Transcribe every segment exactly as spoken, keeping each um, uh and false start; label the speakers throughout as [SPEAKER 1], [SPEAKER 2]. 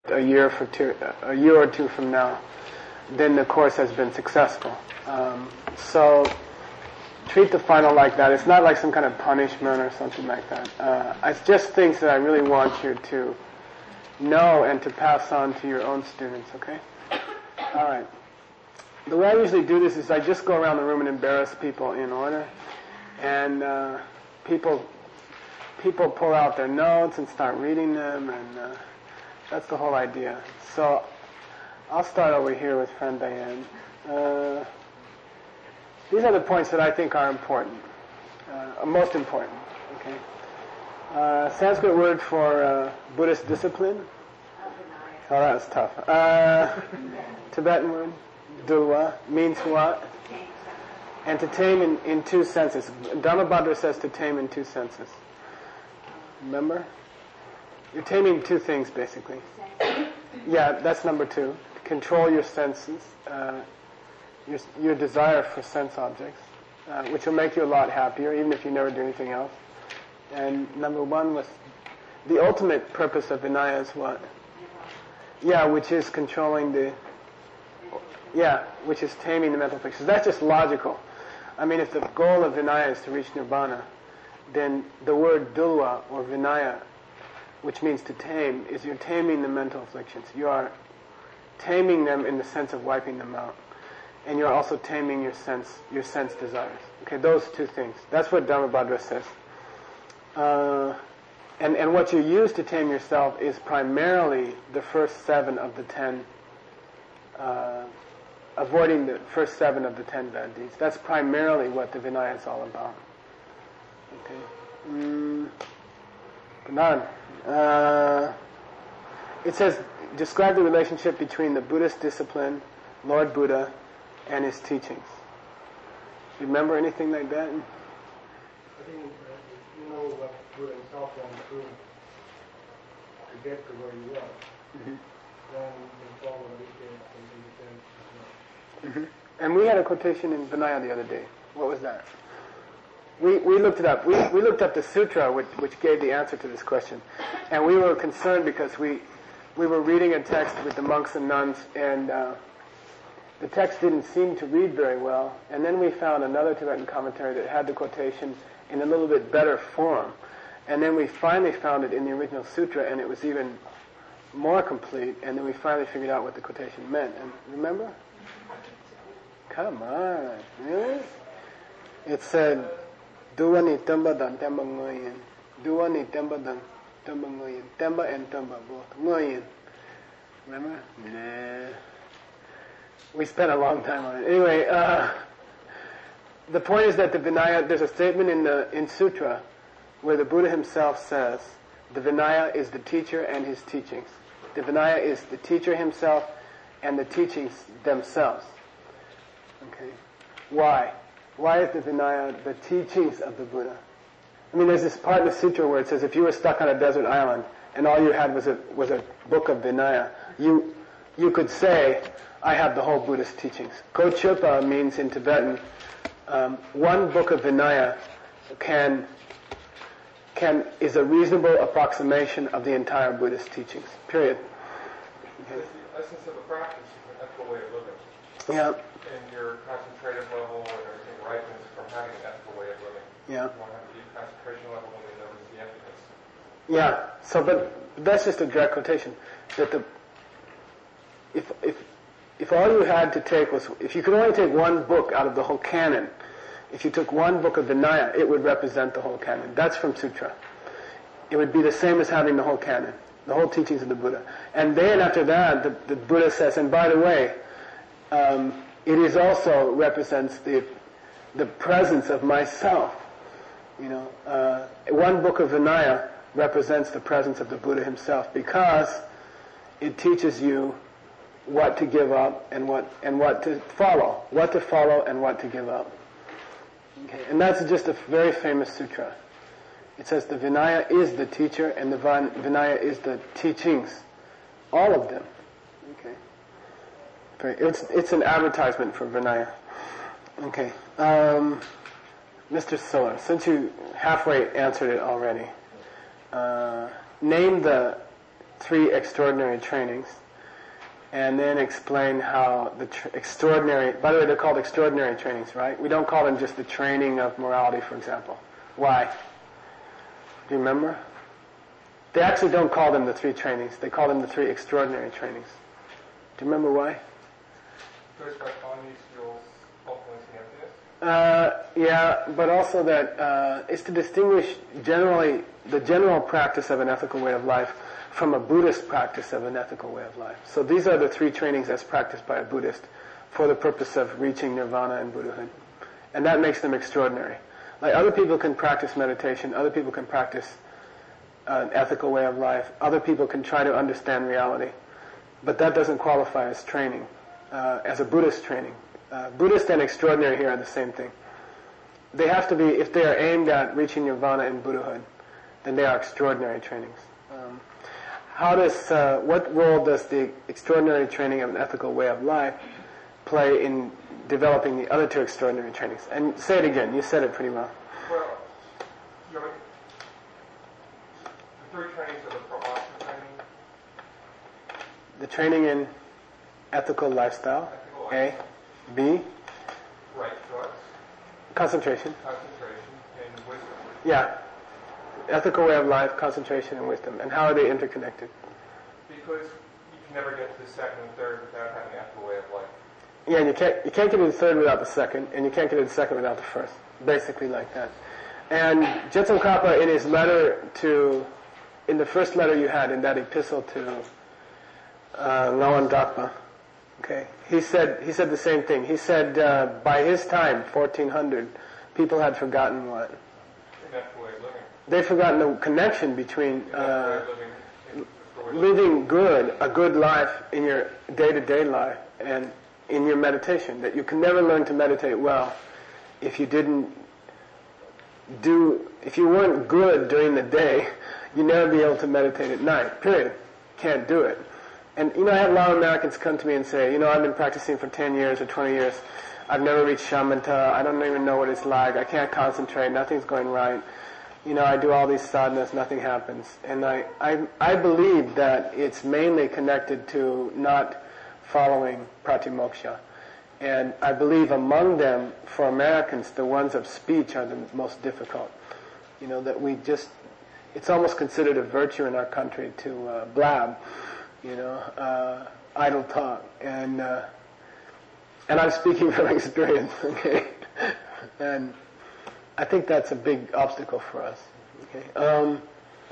[SPEAKER 1] a year for two, a year or two from now, then the course has been successful. Um, so treat the final like that. It's not like some kind of punishment or something like that. Uh, it's just things that I really want you to know and to pass on to your own students, okay? All right. The way I usually do this is I just go around the room and embarrass people in order. And uh, people people pull out their notes and start reading them, and uh, that's the whole idea. So I'll start over here with friend Diane. Uh, these are the points that I think are important, uh, most important, okay? Uh, Sanskrit word for uh, Buddhist discipline. Oh, that was tough. Uh, Tibetan word, dulwa, means what? And to tame in, in two senses. Dhammapada says to tame in two senses. Remember? You're taming two things, basically. Yeah, that's number two. Control your senses, uh, your, your desire for sense objects, uh, which will make you a lot happier, even if you never do anything else. And number one was the ultimate purpose of Vinaya is what? Yeah, which is controlling the, yeah, which is taming the mental pictures. That's just logical. I mean, if the goal of Vinaya is to reach Nirvana, then the word dulwa or Vinaya, which means to tame, is you're taming the mental afflictions. You are taming them in the sense of wiping them out. And you're also taming your sense, your sense desires. Okay, those two things. That's what Dhammapada says. Uh, and, and what you use to tame yourself is primarily the first seven of the ten, uh, avoiding the first seven of the ten bad deeds. That's primarily what the Vinaya is all about. Okay. Mm. None. Uh, it says, describe the relationship between the Buddhist discipline, Lord Buddha, and his teachings. Remember anything like that?
[SPEAKER 2] I think uh, if you know what Buddha himself went through to get to where you are, mm-hmm. then you follow what he did and he did.
[SPEAKER 1] Mm-hmm. And we had a quotation in Vinaya the other day. What was that? We we looked it up. We we looked up the sutra which which gave the answer to this question, and we were concerned because we we were reading a text with the monks and nuns, and uh, the text didn't seem to read very well. And then we found another Tibetan commentary that had the quotation in a little bit better form, and then we finally found it in the original sutra, and it was even more complete. And then we finally figured out what the quotation meant. And remember? Come on, really? It said, Duwa ni temba dan temba ngoyen. Duwa ni temba dan temba ngoyen. Temba and temba both. Ngoyen. Remember? Nah. We spent a long time on it. Anyway, uh, the point is that the Vinaya, there's a statement in the in Sutra where the Buddha himself says, the Vinaya is the teacher and his teachings. The Vinaya is the teacher himself and the teachings themselves. Okay. Why? Why is the Vinaya the teachings of the Buddha? I mean, there's this part in the sutra where it says if you were stuck on a desert island and all you had was a was a book of Vinaya, you you could say, I have the whole Buddhist teachings. Gochupa means in Tibetan, um, one book of Vinaya can can is a reasonable approximation of the entire Buddhist teachings. Period.
[SPEAKER 3] Okay. It's the essence of the practice, an ethical way of living.
[SPEAKER 1] Yeah.
[SPEAKER 3] And your concentrative level and everything ripens from having an ethical way of living.
[SPEAKER 1] Yeah.
[SPEAKER 3] You want to have a deep concentration level when they notice the emptiness.
[SPEAKER 1] Yeah. So, but that's just a direct quotation. That the if if if all you had to take was if you could only take one book out of the whole canon, if you took one book of Vinaya, it would represent the whole canon. That's from Sutra. It would be the same as having the whole canon, the whole teachings of the Buddha. And then after that, the, the Buddha says, and by the way, um, it is also represents the the presence of myself. You know, uh, one book of Vinaya represents the presence of the Buddha himself because it teaches you what to give up and what and what to follow, what to follow and what to give up. Okay, and that's just a very famous sutra. It says the Vinaya is the teacher and the Vinaya is the teachings, all of them. Okay. It's it's an advertisement for Vinaya. Okay. Um, Mister Siller, since you halfway answered it already, uh, name the three extraordinary trainings, and then explain how the tr- extraordinary, by the way, they're called extraordinary trainings, right? We don't call them just the training of morality, for example. Why? Do you remember? They actually don't call them the three trainings. They call them the three extraordinary trainings. Do you remember why?
[SPEAKER 3] Because by following these you'll ultimately see emptiness?
[SPEAKER 1] Uh, yeah, but also that uh, it's to distinguish generally the general practice of an ethical way of life from a Buddhist practice of an ethical way of life. So these are the three trainings as practiced by a Buddhist for the purpose of reaching nirvana and Buddhahood. And that makes them extraordinary. Like other people can practice meditation, other people can practice uh, an ethical way of life, other people can try to understand reality, but that doesn't qualify as training, uh, as a Buddhist training. Uh, Buddhist and extraordinary here are the same thing. They have to be, if they are aimed at reaching nirvana and Buddhahood, then they are extraordinary trainings. Um, how does, uh, what role does the extraordinary training of an ethical way of life play in developing the other two extraordinary trainings? And say it again. You said it pretty well.
[SPEAKER 3] Well, you know, the three trainings are the promotion training.
[SPEAKER 1] The training in ethical lifestyle,
[SPEAKER 3] Ethical
[SPEAKER 1] A.
[SPEAKER 3] lifestyle.
[SPEAKER 1] B.
[SPEAKER 3] Right choice,
[SPEAKER 1] Concentration.
[SPEAKER 3] concentration, and wisdom.
[SPEAKER 1] Yeah. Ethical way of life, concentration, and wisdom. And how are they interconnected?
[SPEAKER 3] Because you can never get to the second and third without having an ethical way of life.
[SPEAKER 1] Yeah, and you can't you can't get to the third without the second, and you can't get to the second without the first. Basically like that. And Jetsun-Kappa in his letter to, in the first letter you had in that epistle to uh, Ngawan Dakpa, okay, he said he said the same thing. He said uh, by his time, fourteen hundred, people had forgotten what?
[SPEAKER 3] An ethical way of living.
[SPEAKER 1] They'd forgotten the connection between
[SPEAKER 3] An ethical way
[SPEAKER 1] uh,
[SPEAKER 3] of living in- for wisdom.
[SPEAKER 1] living good, a good life in your day-to-day life, and in your meditation. That you can never learn to meditate well if you didn't do, if you weren't good during the day, you'd never be able to meditate at night, period. Can't do it. And, you know, I have a lot of Americans come to me and say, you know, I've been practicing for ten years or twenty years. I've never reached shamatha. I don't even know what it's like. I can't concentrate. Nothing's going right. You know, I do all these sadhanas, nothing happens. And I, I, I believe that it's mainly connected to not following pratimoksha. And I believe among them, for Americans, the ones of speech are the most difficult. You know, that we just, it's almost considered a virtue in our country to uh, blab, you know, uh, idle talk. And, uh, and I'm speaking from experience, okay? And I think that's a big obstacle for us, okay? Um,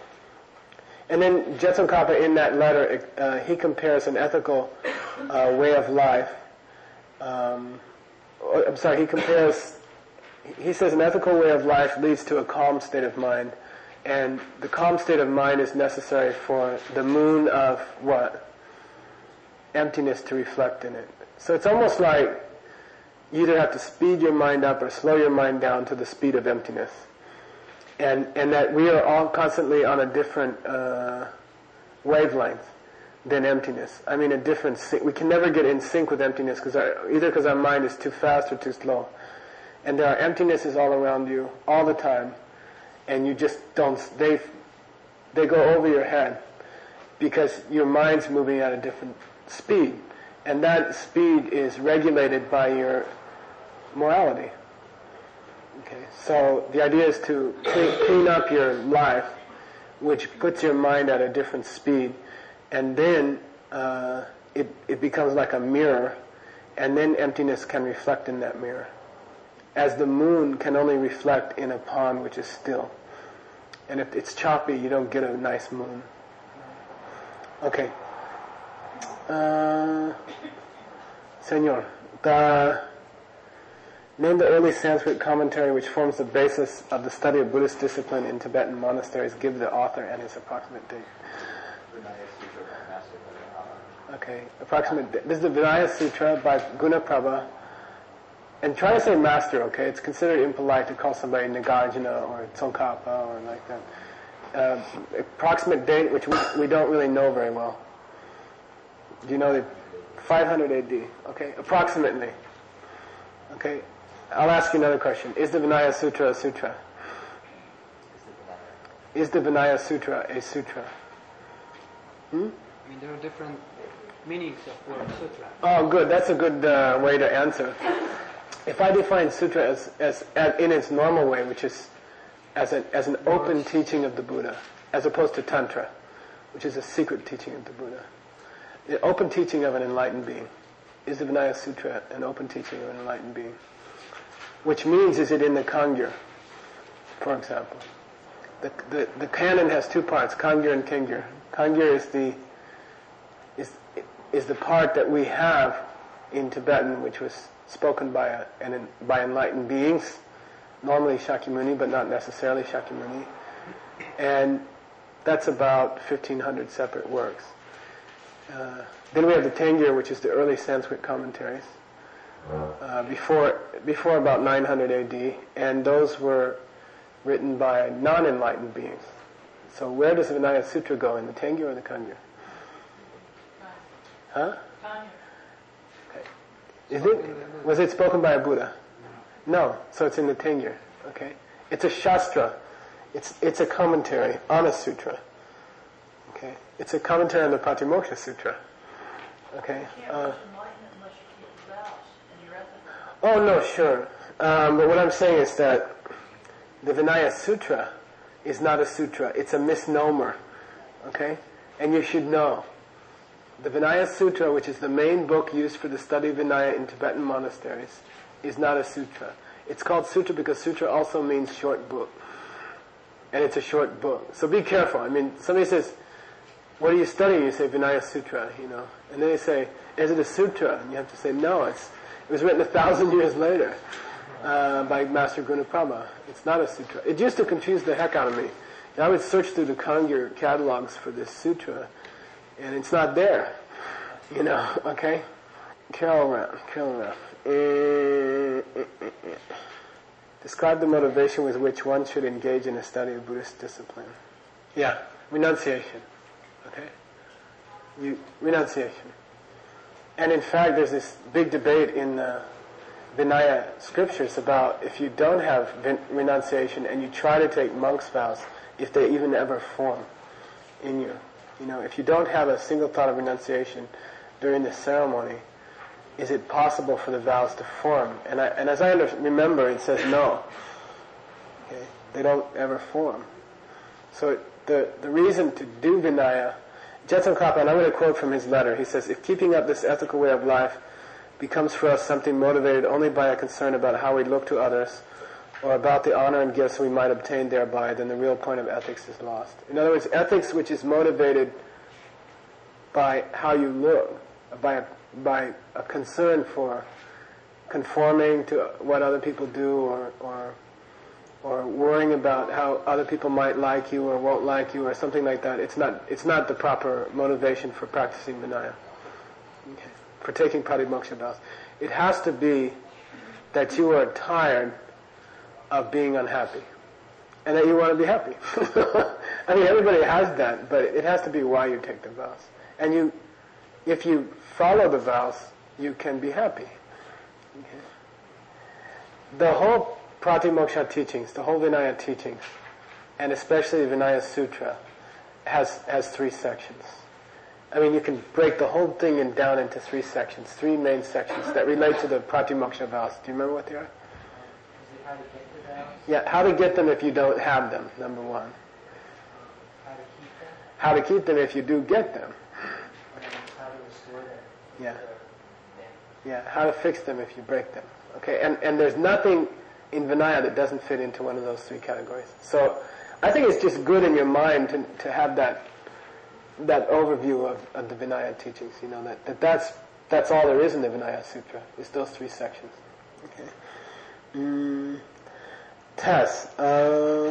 [SPEAKER 1] and then Jetsun-Kappa in that letter, uh, he compares an ethical uh, way of life. Um, or, I'm sorry, he compares, he says an ethical way of life leads to a calm state of mind. And the calm state of mind is necessary for the moon of what? Emptiness to reflect in it. So it's almost like you either have to speed your mind up or slow your mind down to the speed of emptiness. And and that we are all constantly on a different uh, wavelength than emptiness. I mean, a different sync. We can never get in sync with emptiness because either because our mind is too fast or too slow. And there are emptinesses all around you all the time, and you just don't. They they go over your head because your mind's moving at a different speed, and that speed is regulated by your morality. Okay, so the idea is to clean, clean up your life, which puts your mind at a different speed, and then uh, it it becomes like a mirror, and then emptiness can reflect in that mirror, as the moon can only reflect in a pond which is still. And if it's choppy, you don't get a nice moon. Okay. Uh, Senor, the, name the early Sanskrit commentary which forms the basis of the study of Buddhist discipline in Tibetan monasteries. Give the author and his approximate date. Okay, approximate date. This is the Vinaya Sutra by Gunaprabha. And try to say master, okay? It's considered impolite to call somebody Nagarjuna or Tsongkhapa or like that. Uh, approximate date, which we, we don't really know very well. Do you know the five hundred A D? Okay, approximately. Okay, I'll ask you another question. Is the Vinaya Sutra a sutra? Is the Vinaya Sutra a sutra? Hmm?
[SPEAKER 4] I mean, there are different meanings of word sutra.
[SPEAKER 1] Oh, good. That's a good uh, way to answer. If I define sutra as, as, as in its normal way, which is as an, as an open teaching of the Buddha, as opposed to Tantra, which is a secret teaching of the Buddha. The open teaching of an enlightened being. Is the Vinaya Sutra an open teaching of an enlightened being? Which means, is it in the Kangyur, for example? The, the, the canon has two parts, Kangyur and Kengyur. Kangyur is the, is, is the part that we have in Tibetan, which was spoken by, a, an, by enlightened beings, normally Shakyamuni, but not necessarily Shakyamuni. And that's about fifteen hundred separate works. Uh, then we have the Tengyur, which is the early Sanskrit commentaries, uh, before before about nine hundred A D, and those were written by non-enlightened beings. So where does the Vinaya Sutra go, in the Tengyur or the Kangyur? Huh? Okay. Is it? Was it spoken by a Buddha? No. So it's in the Tengyur. Okay. It's a shastra. It's it's a commentary on a sutra. Okay. It's a commentary on the Patimokkha Sutra. Okay. Uh, oh no, sure. Um, but what I'm saying is that the Vinaya Sutra is not a sutra. It's a misnomer. Okay. And you should know. The Vinaya Sutra, which is the main book used for the study of Vinaya in Tibetan monasteries, is not a sutra. It's called sutra because sutra also means short book. And it's a short book. So be careful. I mean, somebody says, what are you studying? You say Vinaya Sutra, you know. And then they say, is it a sutra? And you have to say, no, it's, it was written a thousand years later uh, by Master Gunaprabha. It's not a sutra. It used to confuse the heck out of me. I would search through the Kangyur catalogs for this sutra, and it's not there. You know, okay? Carol Ram, Carol Ram. Eh, eh, eh, eh. Describe the motivation with which one should engage in a study of Buddhist discipline. Yeah, renunciation. Okay? You, renunciation. And in fact, there's this big debate in the Vinaya scriptures about if you don't have vin- renunciation and you try to take monk's vows, if they even ever form in you. You know, if you don't have a single thought of renunciation during the ceremony, is it possible for the vows to form? And, I, and as I under, remember, it says no. Okay? They don't ever form. So it, the, the reason to do Vinaya, Jetsun Kapa, and I'm going to quote from his letter, he says, if keeping up this ethical way of life becomes for us something motivated only by a concern about how we look to others, or about the honor and gifts we might obtain thereby, then the real point of ethics is lost. In other words, ethics which is motivated by how you look, by a, by a concern for conforming to what other people do, or, or or worrying about how other people might like you or won't like you, or something like that. It's not it's not the proper motivation for practicing Vinaya, okay, for taking Patimokkha vows. It has to be that you are tired of being unhappy, and that you want to be happy. I mean, everybody has that, but it has to be why you take the vows. And you, if you follow the vows, you can be happy. Okay. The whole Pratimoksha teachings, the whole Vinaya teachings, and especially the Vinaya Sutra, has has three sections. I mean, you can break the whole thing in down into three sections, three main sections that relate to the Pratimoksha vows. Do you remember what they are?
[SPEAKER 4] How to get the vows?
[SPEAKER 1] Yeah, how to get them if you don't have them, number one.
[SPEAKER 4] How to keep them?
[SPEAKER 1] How to keep them if you do get them.
[SPEAKER 4] And how to restore them?
[SPEAKER 1] Yeah. Yeah, how to fix them if you break them. Okay, and, and there's nothing in Vinaya that doesn't fit into one of those three categories. So I think it's just good in your mind to to have that that overview of, of the Vinaya teachings, you know, that, that that's that's all there is in the Vinaya Sutra, is those three sections. Okay. Mm, Tess, uh,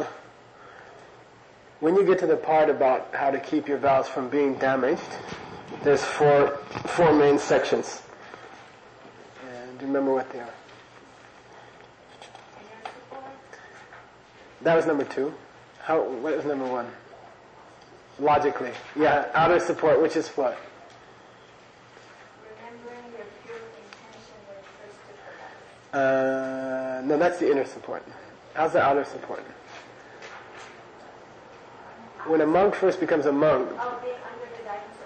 [SPEAKER 1] when you get to the part about how to keep your vows from being damaged, there's four four main sections. And do you remember what they are? That was number two. How? What was number one? Logically, yeah, outer support, which is what?
[SPEAKER 5] Remembering your pure intention when first to the vows.
[SPEAKER 1] Uh, no, that's the inner support. How's the outer support? When a monk first becomes a monk.
[SPEAKER 5] Oh, being under the guidance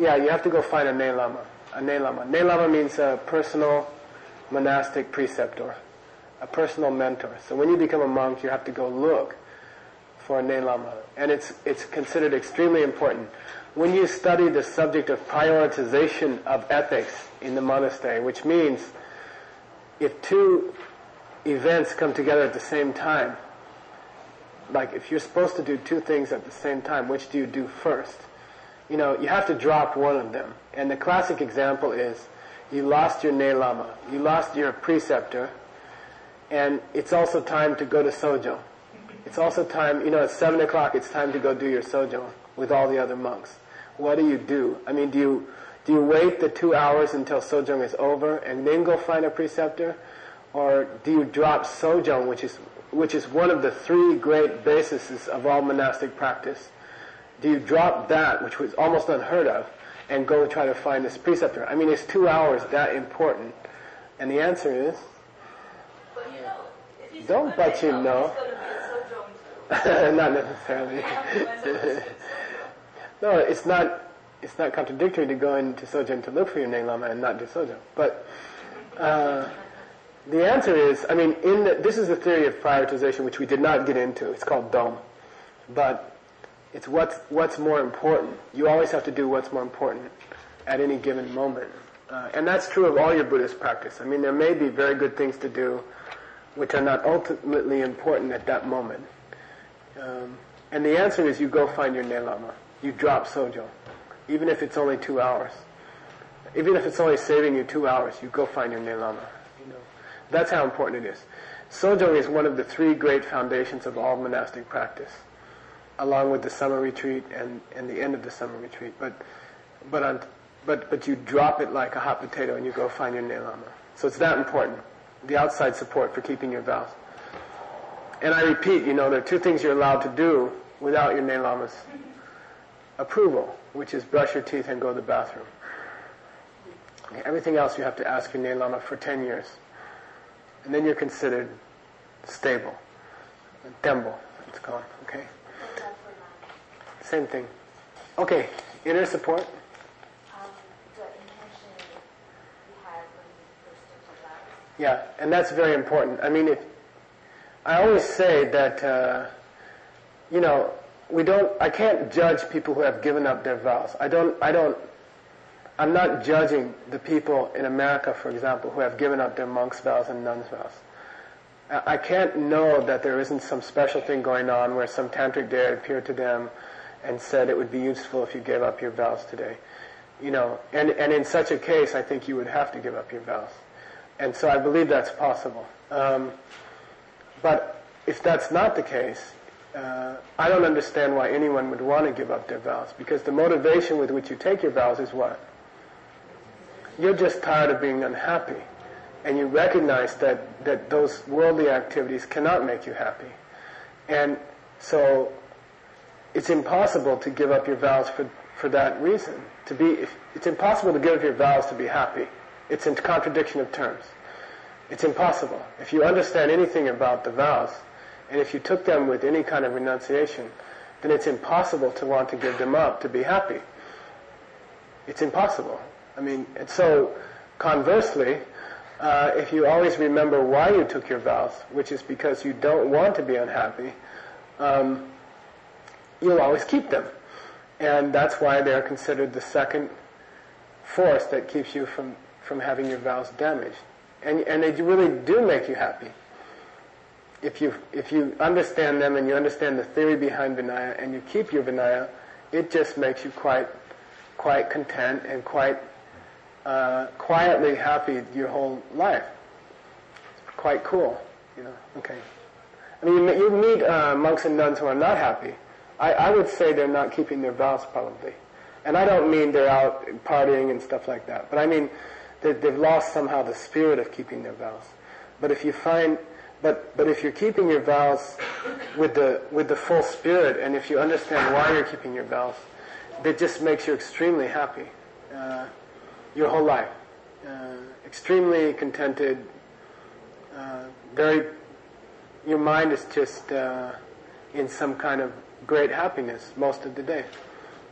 [SPEAKER 1] Yeah, you have to go find a Ne Lama. A Ne Lama. Ne Lama means a personal monastic preceptor, a personal mentor. So when you become a monk, you have to go look for a Ne Lama. And it's, it's considered extremely important. When you study the subject of prioritization of ethics in the monastery, which means if two events come together at the same time, like if you're supposed to do two things at the same time, which do you do first? You know, you have to drop one of them. And the classic example is you lost your Ne Lama, you lost your preceptor, and it's also time to go to Sojo. It's also time, you know, at seven o'clock it's time to go do your Sojo with all the other monks. What do you do? I mean, do you do you wait the two hours until Sojong is over and then go find a preceptor? Or do you drop Sojong, which is which is one of the three great bases of all monastic practice? Do you drop that, which was almost unheard of, and go try to find this preceptor? I mean, is two hours that important? And the answer is,
[SPEAKER 5] But you know, if he's
[SPEAKER 1] don't but you know.
[SPEAKER 5] He's going to be a Sojong too.
[SPEAKER 1] Not necessarily. No, it's not. It's not contradictory to go into Sojong to look for your Ne Lama and not do Sojong. But uh, the answer is, I mean, in the, this is the theory of prioritization, which we did not get into. It's called Dom, but it's what's what's more important. You always have to do what's more important at any given moment, uh, and that's true of all your Buddhist practice. I mean, there may be very good things to do, which are not ultimately important at that moment. Um, and the answer is, you go find your Ne Lama. You drop Sojong. Even if it's only two hours. Even if it's only saving you two hours, you go find your Ne Lama. You know, that's how important it is. Sojong is one of the three great foundations of all monastic practice, along with the summer retreat and, and the end of the summer retreat. But but on, but but you drop it like a hot potato and you go find your Ne Lama. So it's that important. The outside support for keeping your vows. And I repeat, you know, there are two things you're allowed to do without your Ne Lama's approval, which is brush your teeth and go to the bathroom. Okay, everything else you have to ask your Ne Lama for ten years. And then you're considered stable. Tembo, it's called, okay? Same thing. Okay, inner support.
[SPEAKER 5] Um, the intention you had when you first took vows.
[SPEAKER 1] Yeah, and that's very important. I mean, if, I always say that, uh, you know, we don't, I can't judge people who have given up their vows. I don't, I don't, I'm not judging the people in America, for example, who have given up their monks' vows and nuns' vows. I can't know that there isn't some special thing going on where some tantric deity appeared to them and said it would be useful if you gave up your vows today. You know, and, and in such a case, I think you would have to give up your vows. And so I believe that's possible. Um, but if that's not the case, Uh, I don't understand why anyone would want to give up their vows, because the motivation with which you take your vows is what? You're just tired of being unhappy, and you recognize that, that those worldly activities cannot make you happy. And so it's impossible to give up your vows for, for that reason. To be, if, it's impossible to give up your vows to be happy. It's in contradiction of terms. It's impossible. If you understand anything about the vows, and if you took them with any kind of renunciation, then it's impossible to want to give them up to be happy. It's impossible. I mean, and so conversely, uh, if you always remember why you took your vows, which is because you don't want to be unhappy, um, you'll always keep them. And that's why they're considered the second force that keeps you from, from having your vows damaged. And, and they really do make you happy. If you if you understand them and you understand the theory behind Vinaya and you keep your Vinaya, it just makes you quite quite content and quite uh, quietly happy your whole life. It's quite cool, you know. Okay. I mean, you, you meet uh, monks and nuns who are not happy. I, I would say they're not keeping their vows probably, and I don't mean they're out partying and stuff like that. But I mean that they've lost somehow the spirit of keeping their vows. But if you find But but if you're keeping your vows with the with the full spirit, and if you understand why you're keeping your vows, that just makes you extremely happy, uh, your whole life, uh, extremely contented, uh, very. Your mind is just uh, in some kind of great happiness most of the day,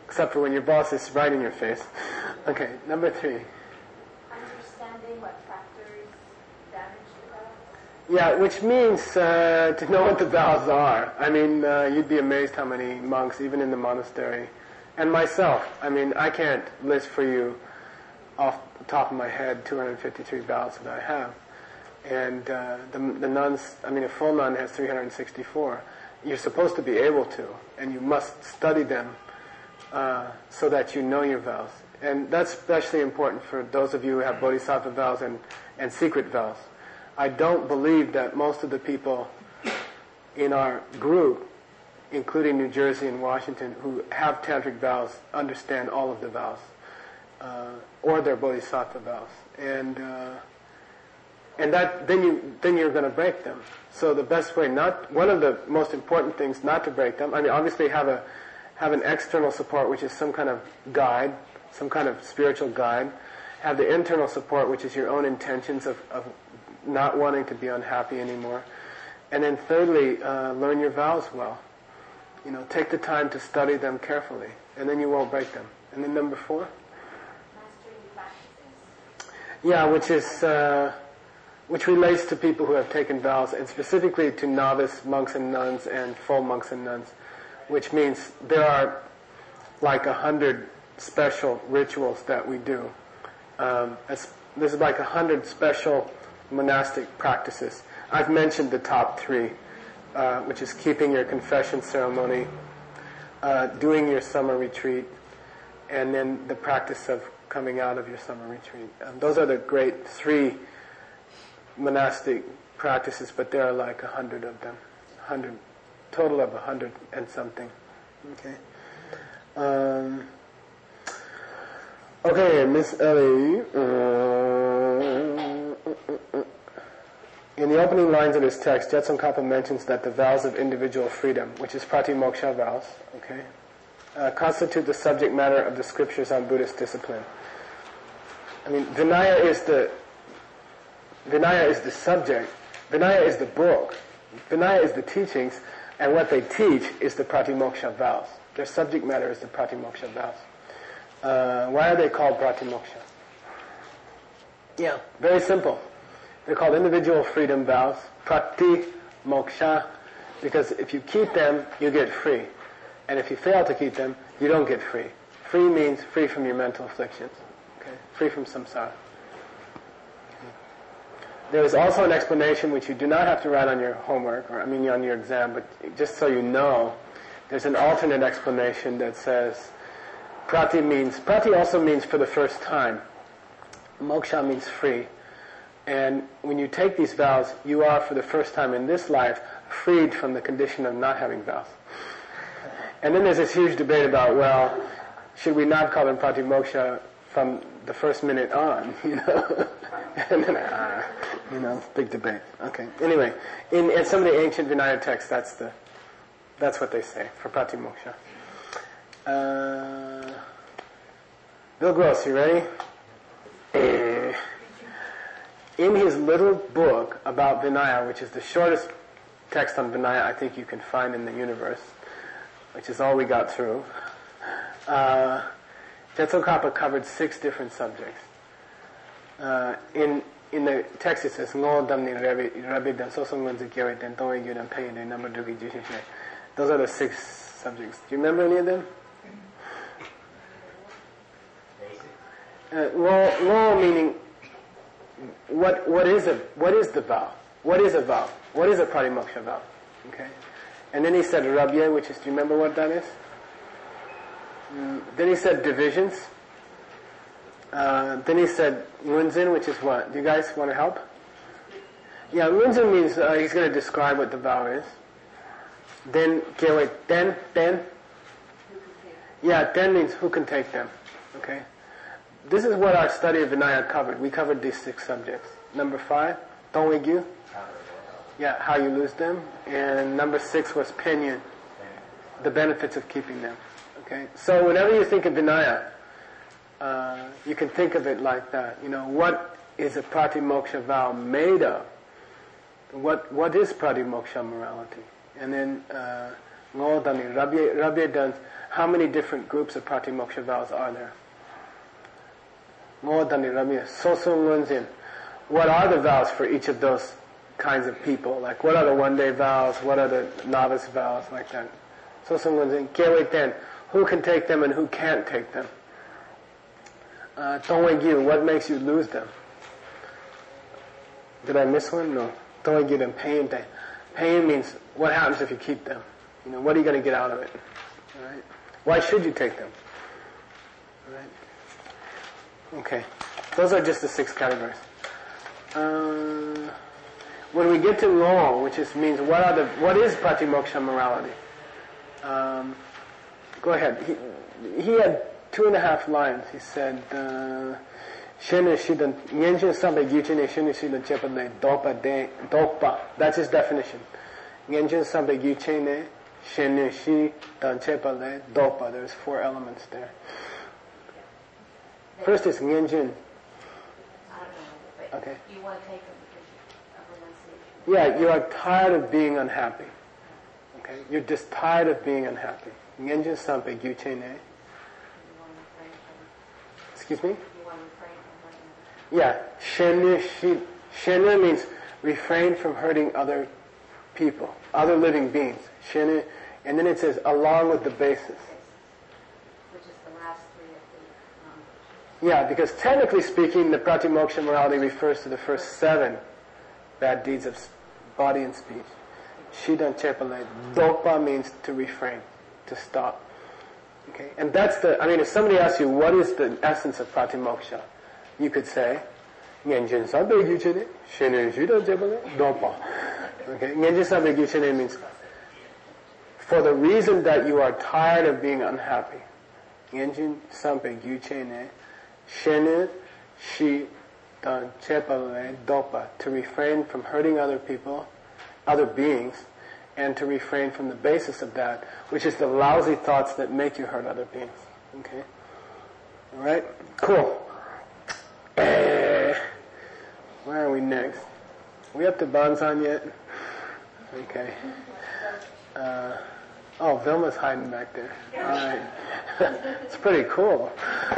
[SPEAKER 1] except for when your boss is right in your face. Okay, number three.
[SPEAKER 5] Understanding what factors damage the vows.
[SPEAKER 1] Yeah, which means uh, to know what the vows are. I mean, uh, you'd be amazed how many monks, even in the monastery, and myself, I mean, I can't list for you off the top of my head two hundred fifty-three vows that I have. And uh, the, the nuns, I mean, a full nun has three hundred sixty-four. You're supposed to be able to, and you must study them uh, so that you know your vows. And that's especially important for those of you who have bodhisattva vows and, and secret vows. I don't believe that most of the people in our group, including New Jersey and Washington, who have tantric vows, understand all of the vows, uh, or their bodhisattva vows. And uh, and that then you then you're going to break them. So the best way, not one of the most important things, not to break them. I mean, obviously have a have an external support, which is some kind of guide, some kind of spiritual guide. Have the internal support, which is your own intentions of, of not wanting to be unhappy anymore. And then thirdly, uh, learn your vows well. You know, take the time to study them carefully, and then you won't break them. And then number four?
[SPEAKER 5] Mastering practices.
[SPEAKER 1] Yeah, which is, uh, which relates to people who have taken vows, and specifically to novice monks and nuns and full monks and nuns, which means there are like a hundred special rituals that we do. Um, as, there's like a hundred special monastic practices. I've mentioned the top three, uh, which is keeping your confession ceremony, uh, doing your summer retreat, and then the practice of coming out of your summer retreat. Um, those are the great three monastic practices, but there are like a hundred of them, hundred, total of a hundred and something. Okay. Um, okay, Miss Ellie. Uh, In the opening lines of this text, Jetsun-Kappa mentions that the vows of individual freedom, which is pratimoksha vows, okay, uh, constitute the subject matter of the scriptures on Buddhist discipline. I mean, Vinaya is the Vinaya is the subject. Vinaya is the book. Vinaya is the teachings, and what they teach is the pratimoksha vows. Their subject matter is the pratimoksha vows. Uh, why are they called pratimoksha? Yeah, very simple. They're called individual freedom vows, prati moksha, because if you keep them, you get free. And if you fail to keep them, you don't get free. Free means free from your mental afflictions, okay? Free from samsara. Okay. There is also an explanation which you do not have to write on your homework, or I mean on your exam, but just so you know, there's an alternate explanation that says prati means, prati also means for the first time. Moksha means free. And when you take these vows, you are, for the first time in this life, freed from the condition of not having vows. And then there's this huge debate about, well, should we not call them pratimoksha from the first minute on, you know? And then, uh, you know, big debate. Okay. Anyway, in, in some of the ancient Vinaya texts, that's the, that's what they say for pratimoksha. Uh, Bill Gross, you ready? Uh, In his little book about Vinaya, which is the shortest text on Vinaya I think you can find in the universe, which is all we got through, uh, Jetsun-Kappa covered six different subjects. Uh, in in the text it says, those are the six subjects. Do you remember any of them? Uh, law, law meaning What what is a what is the vow? What is a vow? What is a pratimoksha vow? Okay, and then he said rabye, which is, do you remember what that is? Mm, then he said divisions. Uh, then he said lunzin, which is what? Do you guys want to help? Yeah, lunzin means uh, he's going to describe what the vow is. Then kewe ten ten. Yeah, ten means who can take them. Okay. This is what our study of Vinaya covered. We covered these six subjects. Number five, Tongwegyu. Yeah, how you lose them. And number six was Penyin, the benefits of keeping them. Okay, so whenever you think of Vinaya, uh, you can think of it like that. You know, what is a pratimoksha vow made of? What what is pratimoksha morality? And then uh, Ngodani, Rabbi, Rabbi Dhan, how many different groups of Pratimoksha vows are there? Ngodani, Rabbi, Sosung Lunzin. What are the vows for each of those kinds of people? Like, what are the one-day vows? What are the novice vows? Like that. Sosung Lunzin, Kewe Ten. Who can take them and who can't take them? Uh, Tongwegyu, what makes you lose them? Did I miss one? No. Tongwegyu and pain. Pain means what happens if you keep them? You know, what are you going to get out of it? All right? Why should you take them? All right? Okay. Those are just the six categories. Uh, when we get to law, which is means what are the what is Pratimoksha morality? Um, go ahead. He, he had two and a half lines. He said, "Shenu shidan ngenjin sambe gyuchine shenu shidan chepale dopa de dopa." That's his definition. Ngenjin sambe gyuchine shenu shidan chepale dopa. There's four elements there. First is ngenjin.
[SPEAKER 5] I don't know, but
[SPEAKER 1] Okay.
[SPEAKER 5] you want to take them because of renunciation.
[SPEAKER 1] Yeah, you are tired of being unhappy. Okay, you're just tired of being unhappy. Ngenjin sambe gyuchine.
[SPEAKER 5] You want to refrain from,
[SPEAKER 1] Excuse me?
[SPEAKER 5] you want to refrain from hurting others.
[SPEAKER 1] Yeah, shenu shi. Shenu means refrain from hurting other people, other living beings. Shenu, and then it says along with the basis.
[SPEAKER 5] Which is the last three of the um,
[SPEAKER 1] Yeah, because technically speaking, the Pratimoksha morality refers to the first seven bad deeds of s- body and speech. Shidan chepale. Dopa means to refrain, to stop. Okay, and that's the. I mean, if somebody asks you what is the essence of Pratimoksha, you could say, Ngenjin sambe gyuchine, shenu shidan chepale, dopa. Okay, Ngenjin sambe gyuchine means for the reason that you are tired of being unhappy. Ngenjin sambe gyuchine, shenu shidan chepale, dopa, to refrain from hurting other people, other beings, and to refrain from the basis of that, which is the lousy thoughts that make you hurt other beings. Okay? Alright? Cool. Eh, where are we next? Are we up to Banzan yet? Okay. Uh, oh, Vilma's hiding back there. Alright. It's pretty cool.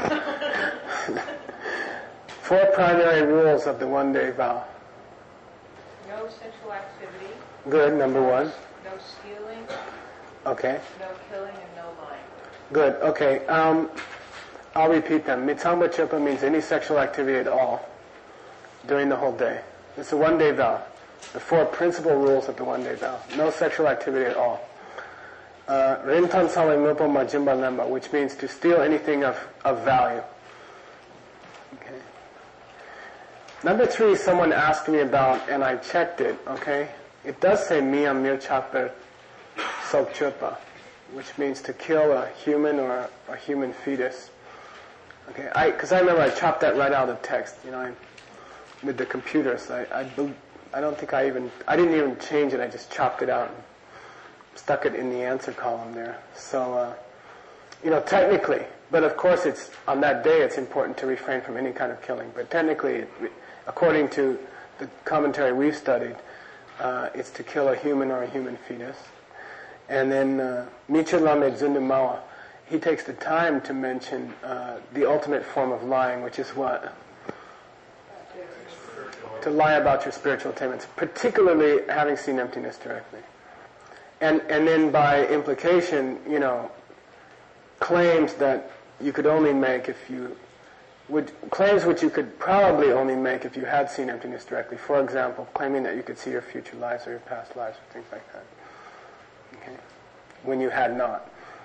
[SPEAKER 1] Four primary rules of the one-day vow.
[SPEAKER 6] No sexual activity,
[SPEAKER 1] Good, number one.
[SPEAKER 6] no stealing,
[SPEAKER 1] Okay.
[SPEAKER 6] no killing, and no lying.
[SPEAKER 1] Good. Okay. Um, I'll repeat them. Mitsangpa Chöpa means any sexual activity at all during the whole day. It's a one-day vow. The four principal rules of the one-day vow. No sexual activity at all. Uh, Rintan Sale Mupo Majimba Lemba, which means to steal anything of, of value. Okay. Number three, someone asked me about, and I checked it, okay? It does say Miyam Mirchakper Sok Chöpa, which means to kill a human or a, a human fetus. Okay, I because I remember I chopped that right out of the text, you know, I, with the computers. I, I bel- I don't think I even I didn't even change it. I just chopped it out and stuck it in the answer column there. So, uh, you know, technically, but of course, it's on that day it's important to refrain from any kind of killing. But technically, it, according to the commentary we've studied, uh, it's to kill a human or a human fetus. And then uh, Micho Lamed Zundumawa, he takes the time to mention uh, the ultimate form of lying, which is what? To lie about your spiritual attainments, particularly having seen emptiness directly. And and then by implication, you know, claims that you could only make if you would claims which you could probably only make if you had seen emptiness directly. For example, claiming that you could see your future lives or your past lives or things like that. Okay, when you had not.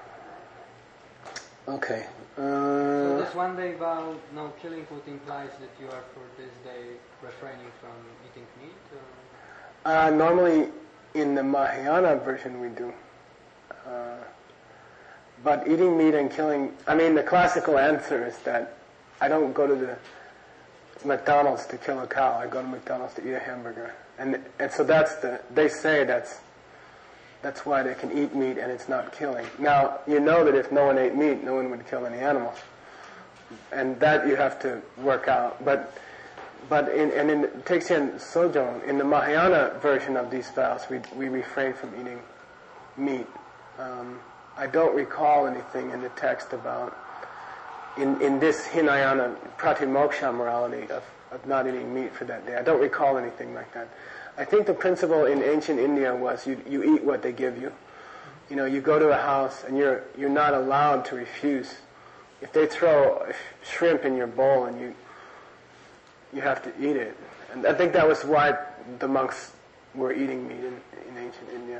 [SPEAKER 1] Okay.
[SPEAKER 4] So
[SPEAKER 1] Uh,
[SPEAKER 4] this one day vow, no killing food, implies that you are for this day refraining from eating meat? Or?
[SPEAKER 1] uh, normally, in the Mahayana version, we do. Uh, but eating meat and killing, I mean, the classical answer is that I don't go to the McDonald's to kill a cow. I go to McDonald's to eat a hamburger. And and so that's the, they say that's that's why they can eat meat and it's not killing. Now, you know that if no one ate meat, no one would kill any animals. And that you have to work out. But but in and in Teixein Sojong, in the Mahayana version of these vows, we we refrain from eating meat Um, I don't recall anything in the text about, in, in this Hinayana Pratimoksha morality of, of not eating meat for that day. I don't recall anything like that. I think the principle in ancient India was you, you eat what they give you. You know, you go to a house and you're you're not allowed to refuse. If they throw shrimp in your bowl and you you have to eat it. And I think that was why the monks were eating meat in, in ancient India.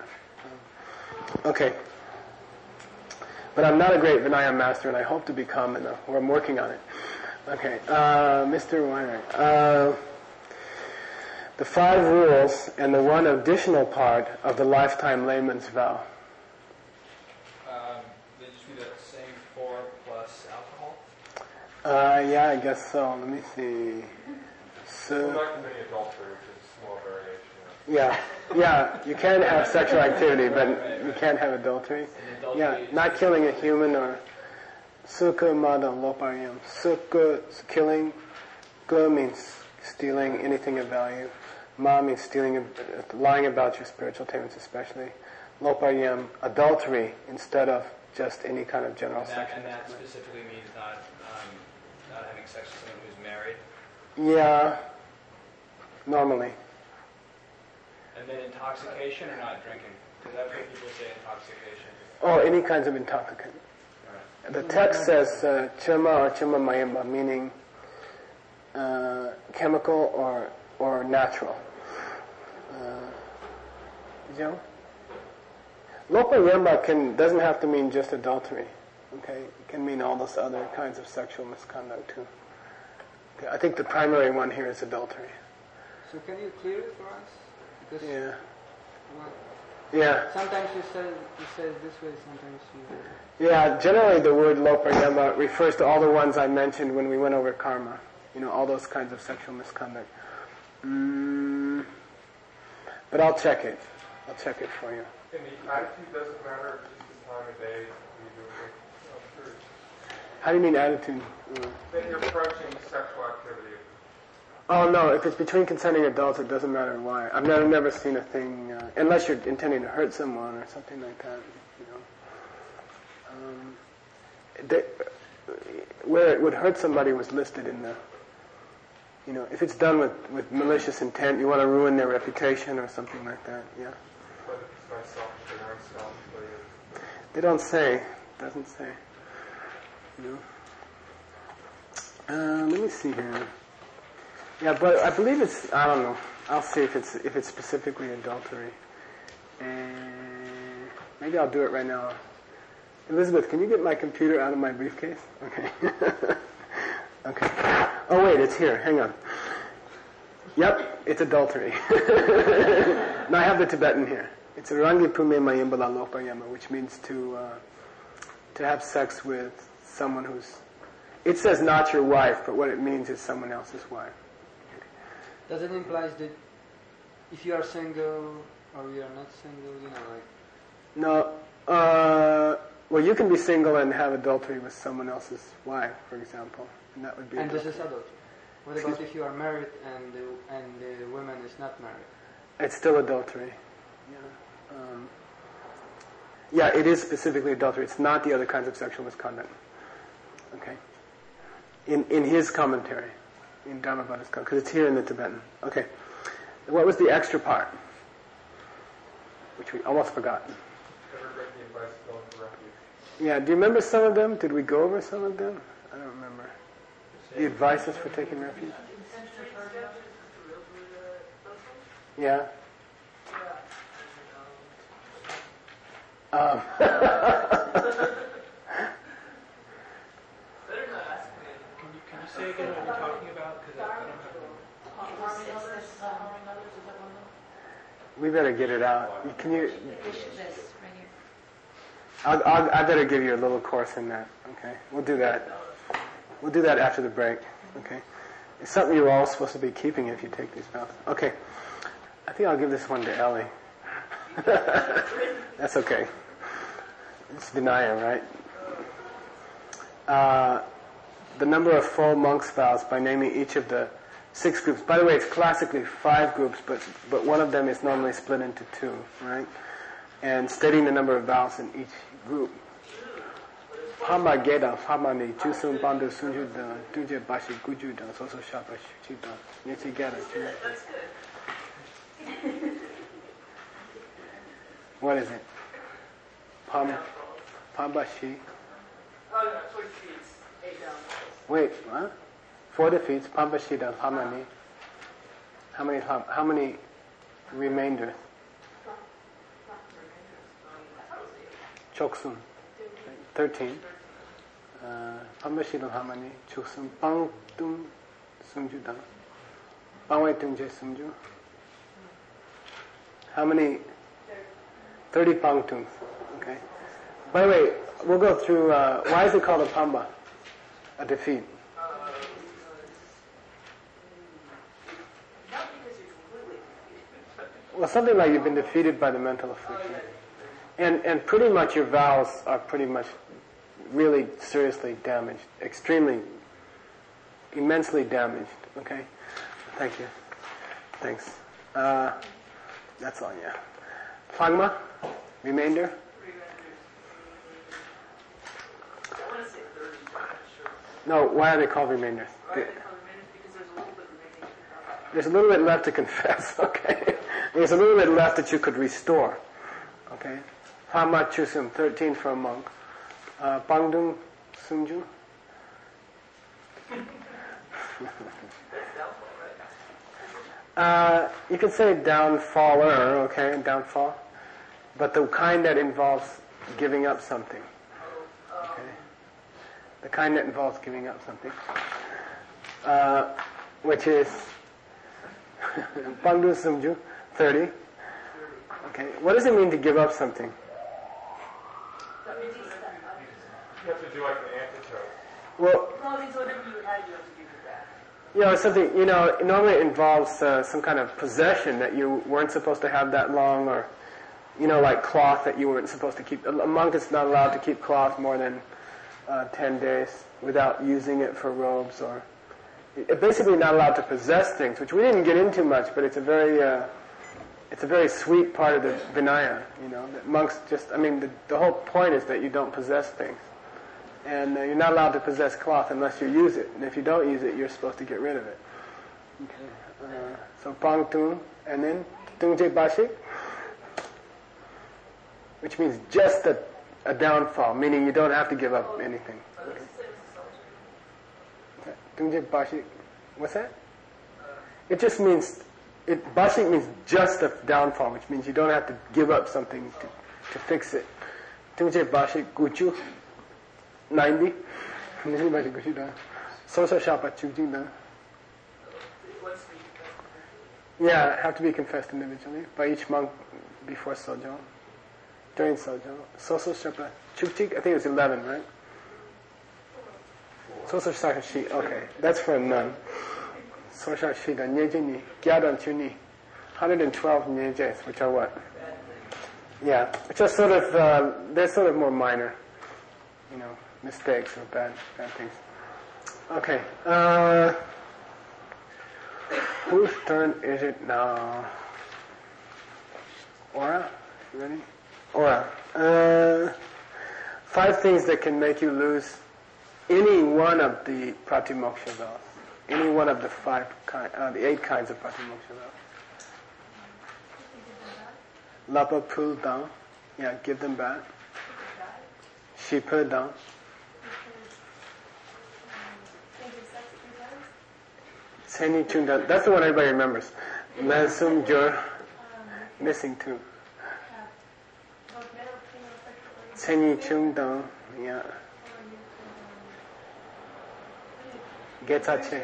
[SPEAKER 1] Okay. But I'm not a great Vinaya master, and I hope to become, and or I'm working on it. Okay, uh, Mister Weiner. Uh, the five rules and the one additional part of the lifetime layman's vow.
[SPEAKER 7] Um, they just be the same four plus alcohol?
[SPEAKER 1] Uh, yeah, I guess so. Let me see. So,
[SPEAKER 3] Not committing adultery, which is a small variation.
[SPEAKER 1] yeah, yeah, you can have sexual activity, but you can't have adultery. Yeah, not killing a human or sukha mada loparyam. Sukha, killing. Ga means stealing anything of value. Ma means stealing, lying about your spiritual attainments especially. Loparyam, adultery instead of just any kind of general
[SPEAKER 7] And that,
[SPEAKER 1] sex.
[SPEAKER 7] and that specifically means not um, not having sex with someone who's married.
[SPEAKER 1] Yeah, normally.
[SPEAKER 7] And then intoxication or not drinking? Because I've heard people say intoxication.
[SPEAKER 1] Oh, any kinds of intoxicant.
[SPEAKER 7] Right.
[SPEAKER 1] The text says uh, chima or chima mayamba, meaning uh, chemical or or natural. Uh, Joe? Lopa yamba can doesn't have to mean just adultery. Okay, it can mean all those other kinds of sexual misconduct too. Okay, I think the primary one here is adultery.
[SPEAKER 4] So can you clear it for us? Because
[SPEAKER 1] Yeah.
[SPEAKER 4] well,
[SPEAKER 1] Yeah.
[SPEAKER 4] sometimes you say you say it this way, sometimes you.
[SPEAKER 1] Yeah, generally the word lopa yamba refers to all the ones I mentioned when we went over karma. You know, all those kinds of sexual misconduct. Mm, but I'll check it. I'll check it for you.
[SPEAKER 3] And the attitude doesn't matter, just the time of day you do it. I'm curious.
[SPEAKER 1] How do you mean attitude? Mm.
[SPEAKER 3] That you're approaching sexual activity.
[SPEAKER 1] Oh no, if it's between consenting adults, it doesn't matter why. I've never never seen a thing, uh, unless you're intending to hurt someone or something like that. You know, um, they, where it would hurt somebody was listed in the. You know, if it's done with, with malicious intent, you want to ruin their reputation or something like that. Yeah.
[SPEAKER 3] But if it's not selfish or unselfish,
[SPEAKER 1] They don't say. Doesn't say. You know. Uh, let me see here. Yeah, but I believe it's. I don't know. I'll see if it's if it's specifically adultery. And maybe I'll do it right now. Elizabeth, can you get my computer out of my briefcase? Okay. Okay. Oh wait, it's here. Hang on. Yep, it's adultery. Now I have the Tibetan here. It's Rangi Pume Mayambala Lopayama, which means to uh, to have sex with someone who's. It says not your wife, but what it means is someone else's wife.
[SPEAKER 4] Does it imply that if you are single or you are not single, you know, like
[SPEAKER 1] No. Uh, well, you can be single and have adultery with someone else's wife, for example, and that would be.
[SPEAKER 4] and
[SPEAKER 1] adultery.
[SPEAKER 4] this is adultery. What about if you are married and the, and the woman is not married?
[SPEAKER 1] It's still adultery. Yeah. Um, yeah, it is specifically adultery. It's not the other kinds of sexual misconduct. Okay. In in his commentary, in Dharmabhada's commentary, because it's here in the Tibetan. Okay. What was the extra part? Which we almost forgot.
[SPEAKER 3] Never break the advice of going for refuge.
[SPEAKER 1] Yeah, do you remember some of them? Did we go over some of them? I don't remember. The advices for taking refuge? Yeah. Um.
[SPEAKER 7] Can you, can you say again what you're talking about? Because I, I don't have
[SPEAKER 1] We better get it out. Can you? I'll, I'll, I better give you a little course in that. Okay, we'll do that. We'll do that after the break. Okay, it's something you're all supposed to be keeping if you take these vows. Okay, I think I'll give this one to Ellie. That's okay. It's Vinaya, right? Uh, the number of full monks' vows by naming each of the six groups. By the way, it's classically five groups, but but one of them is normally split into two, right? and stating the number of vowels in each group. Pama Geda, Pama Ni, Chusun Bandu Sunju Dan, Duje Bashi Guju Dan, Soso Shapa Shuchi Dan, Nichi Geda. What is it? Pam, Pambashi.
[SPEAKER 7] Oh, no, toward feet, eight down.
[SPEAKER 1] Wait, what? Four defeats, Pambashi Dan, Pama Ni. How many, how many remainders? Choksun. thirteen. Pambashi Dan, Hamani. Choksun. Pang Tum Sungju Dan. Pangwai Tumje Sungju. How many? thirty Pangtums. Okay. By the way, we'll go through, uh, why is it called a Pamba? A defeat. Well, something like you've been defeated by the mental affliction. And and pretty much your vowels are pretty much really seriously damaged. Extremely, immensely damaged. Okay? Thank you. Thanks. Uh, that's all, yeah. Phangma? Remainder?
[SPEAKER 7] I want to say thirty, but I'm not sure.
[SPEAKER 1] No, why are they called remainders?
[SPEAKER 7] Why are they called remainders? Because there's a little bit remaining.
[SPEAKER 1] There's a little bit left to confess, okay? There's a little bit left that you could restore, okay? Hama Chusum, thirteen for a monk. Uh, Bangdung Sumju? uh, you could say downfaller, okay, downfall. But the kind that involves giving up something, okay? The kind that involves giving up something, uh, which is Bangdung Sumju. thirty. Okay. What does it mean to give up something?
[SPEAKER 3] You have to do like an antidote.
[SPEAKER 1] Well, you know, it's something, you know, normally it involves uh, some kind of possession that you weren't supposed to have that long, or, you know, like cloth that you weren't supposed to keep. A monk is not allowed to keep cloth more than uh, ten days without using it for robes, or basically not allowed to possess things, which we didn't get into much, but it's a very... Uh, It's a very sweet part of the Vinaya, you know, that monks just, I mean, the, the whole point is that you don't possess things. And uh, you're not allowed to possess cloth unless you use it. And if you don't use it, you're supposed to get rid of it. Okay. Uh, so, Pang Tung, and then Tungje Bashi, which means just a, a downfall, meaning you don't have to give up anything. Okay. Tungje Bashi, what's that? It just means... It, bashik means just a downfall, which means you don't have to give up something to, to fix it. Tungje bashik guchu, ninety. Sosa shapa chujina. Yeah, have to be confessed individually by each monk before sojo, during sojo. Sosa shapa chukchik, I think it was eleven, right? Sosa shapa shi, okay, that's for a nun. Sosha Shida, Nyejini, Gyadan Chuni, one hundred twelve Nyejes, which are what? Yeah, which are sort of, uh, they're sort of more minor, you know, mistakes or bad, bad things. Okay, uh, whose turn is it now? Aura, you ready? Aura. Uh, five things that can make you lose any one of the pratimoksha vows. Any one of the five, kind, uh, the eight kinds of pratimoksha vows. Lapa pull down, yeah, give them back. Shipa down. Seni chung down. That's the one everybody remembers. Mansum jur, missing two. Seni chung down, yeah. Getache.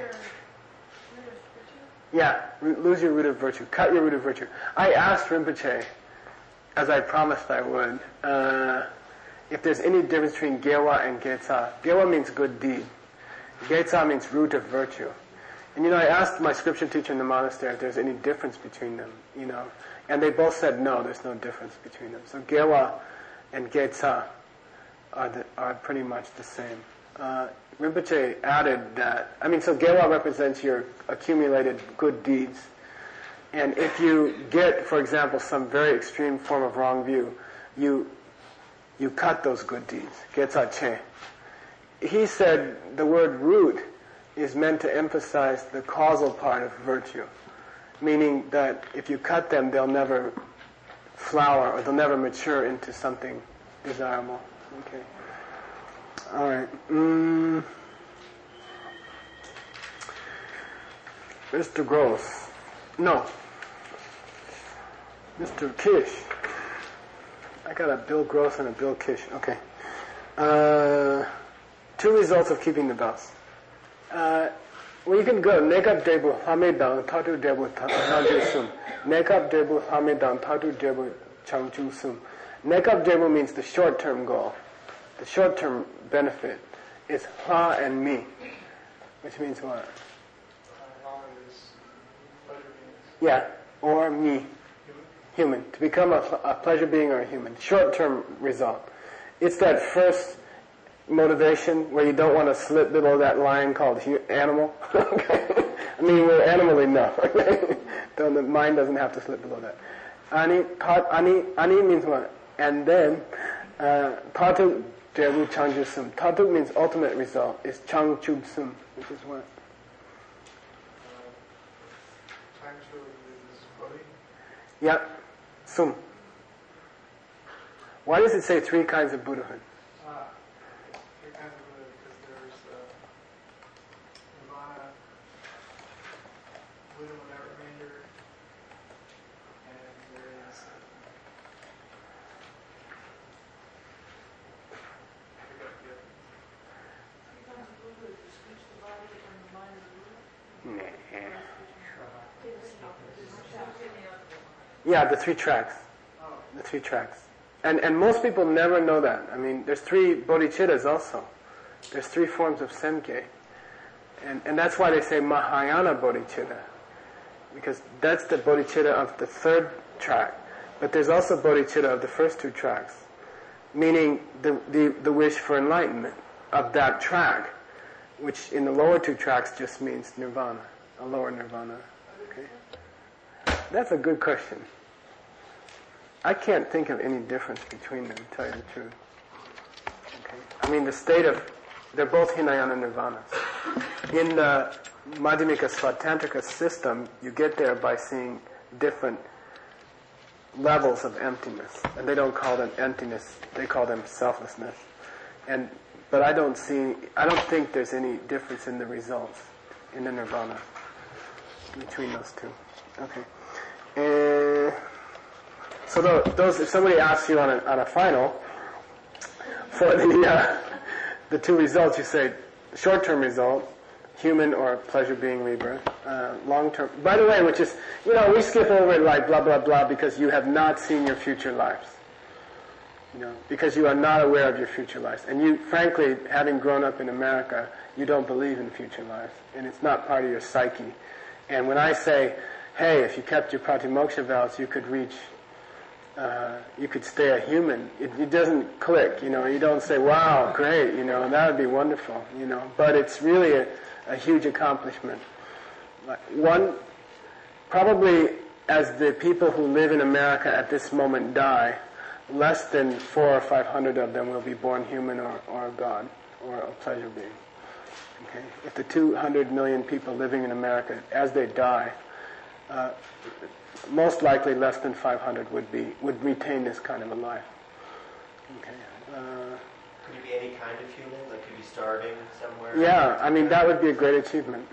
[SPEAKER 1] Yeah, lose your root of virtue. Cut your root of virtue. I asked Rinpoche, as I promised I would, uh, if there's any difference between Gewa and Getsa. Gewa means good deed. Getsa means root of virtue. And you know, I asked my scripture teacher in the monastery if there's any difference between them, you know. And they both said no, there's no difference between them. So Gewa and Getsa are, the, are pretty much the same. Uh, Rinpoche added that, I mean, so Gewa represents your accumulated good deeds, And if you get, for example, some very extreme form of wrong view, you you cut those good deeds. Getsache. He said the word root is meant to emphasize the causal part of virtue, meaning that if you cut them, they'll never flower or they'll never mature into something desirable. Okay. All right. Mm. Mister Gross. No. Mister Kish. I got a Bill Gross and a Bill Kish. Okay. Uh, two results of keeping the vows. Uh, well, you can go nekap debu hamedang tatu debu changju sum. Nekap debu hamedang tatu debu changju sum. Nekap debu means the short-term goal. The short-term benefit is ha and me, which means what? Yeah, or me, human. To become a, a pleasure being or a human. Short-term result. It's that first motivation where you don't want to slip below that line called hu- animal. Okay? I mean, we're animal enough. Okay? So the mind doesn't have to slip below that. Ani, ta, ani, ani means what? And then, tatu deru changju sum. Tatu means ultimate result. Is changju sum, which is what? Yeah, sum. Why does it say three kinds of Buddhahood?
[SPEAKER 2] Ah, three kinds of Buddha, because there's uh, nirvana, wisdom without remainder, and there is uh, I forget the other. Three kinds of Buddha: the speech, the body, and the mind of the Buddha.
[SPEAKER 1] Nah. Yeah, the three tracks. The three tracks. And and most people never know that. I mean, there's three bodhicittas also. There's three forms of Semkye. And and that's why they say Mahayana bodhicitta. Because that's the bodhicitta of the third track. But there's also bodhicitta of the first two tracks. Meaning the, the, the wish for enlightenment of that track. Which in the lower two tracks just means nirvana. A lower nirvana. Okay. That's a good question. I can't think of any difference between them, to tell you the truth. Okay. I mean, the state of, they're both Hinayana Nirvanas. In the Madhyamika Svatantrika system, you get there by seeing different levels of emptiness. And they don't call them emptiness, they call them selflessness. And but I don't see, I don't think there's any difference in the results in the Nirvana between those two. Okay. Uh, so those, if somebody asks you on a, on a final for the uh, the two results, you say short-term result, human or pleasure being rebirth. Uh, long-term, by the way, which is, you know, we skip over it like blah blah blah because you have not seen your future lives. You know, because you are not aware of your future lives, and you, frankly, having grown up in America, you don't believe in future lives, and it's not part of your psyche. And when I say, hey, if you kept your pratimoksha vows, you could reach, uh, you could stay a human. It, it doesn't click, you know. You don't say, wow, great, you know, that would be wonderful, you know. But it's really a, a huge accomplishment. Like one, probably as the people who live in America at this moment die, less than four or five hundred of them will be born human or, or God or a pleasure being. Okay? If the two hundred million people living in America, as they die, Uh, most likely less than five hundred would be would retain this kind of a life. Okay. Uh,
[SPEAKER 8] could you be any kind of human? Like, could you be starving somewhere?
[SPEAKER 1] Yeah, I mean that would be a great achievement.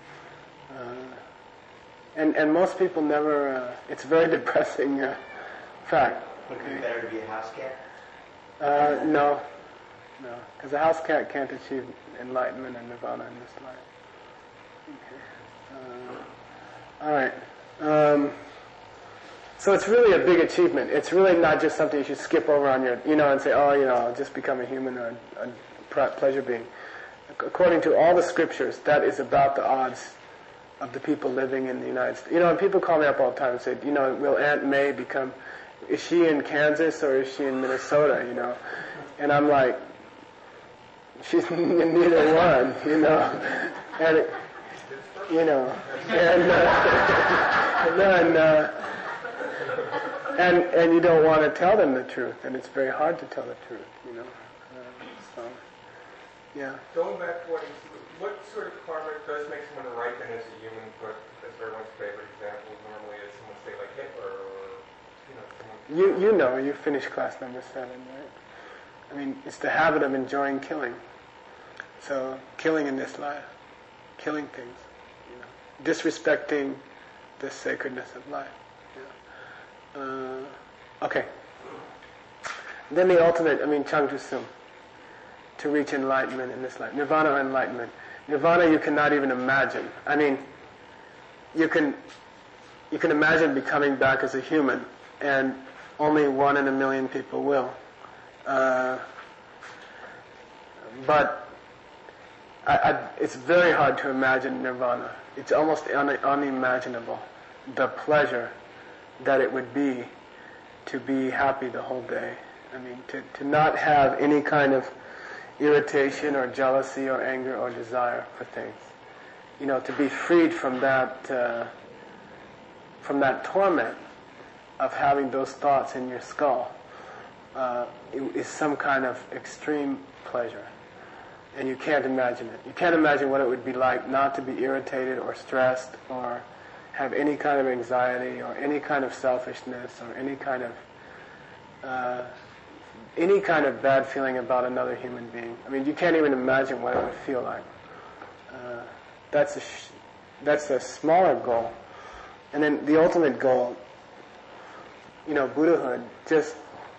[SPEAKER 1] Uh, and and most people never. Uh, it's a very depressing uh, fact.
[SPEAKER 8] Would it be better to be a house cat?
[SPEAKER 1] Uh, no, no, because a house cat can't achieve enlightenment and nirvana in this life. Okay. Uh, all right. Um, so it's really a big achievement. It's really not just something you should skip over on your, you know, and say, oh, you know, I'll just become a human or a, a pleasure being. According to all the scriptures, that is about the odds of the people living in the United States. You know, and people call me up all the time and say, you know, will Aunt May become, is she in Kansas or is she in Minnesota, you know? And I'm like, she's in neither one, you know? And, it, you know, and... Uh, and then, uh, and and you don't want to tell them the truth, and it's very hard to tell the truth, you know. Uh, so, yeah.
[SPEAKER 3] Going back to what, he's, what sort of karma does make someone ripen as a human, but as everyone's favorite example normally is someone, say, like Hitler, or, you know, someone...
[SPEAKER 1] You, you know, you finished class number seven, right? I mean, it's the habit of enjoying killing. So, killing in this life, killing things, you know, disrespecting the sacredness of life. Yeah. Uh, okay. Then the ultimate, I mean, Changchusum, to reach enlightenment in this life. Nirvana or enlightenment. Nirvana you cannot even imagine. I mean, you can you can imagine becoming back as a human, and only one in a million people will. Uh, but I, I, it's very hard to imagine nirvana. It's almost un, unimaginable, the pleasure that it would be to be happy the whole day. I mean, to, to not have any kind of irritation or jealousy or anger or desire for things. You know, to be freed from that uh, from that torment of having those thoughts in your skull uh, is some kind of extreme pleasure. And you can't imagine it. You can't imagine what it would be like not to be irritated or stressed or have any kind of anxiety or any kind of selfishness or any kind of uh, any kind of bad feeling about another human being. I mean, you can't even imagine what it would feel like. Uh, that's a sh- that's a smaller goal. And then the ultimate goal, you know, Buddhahood, just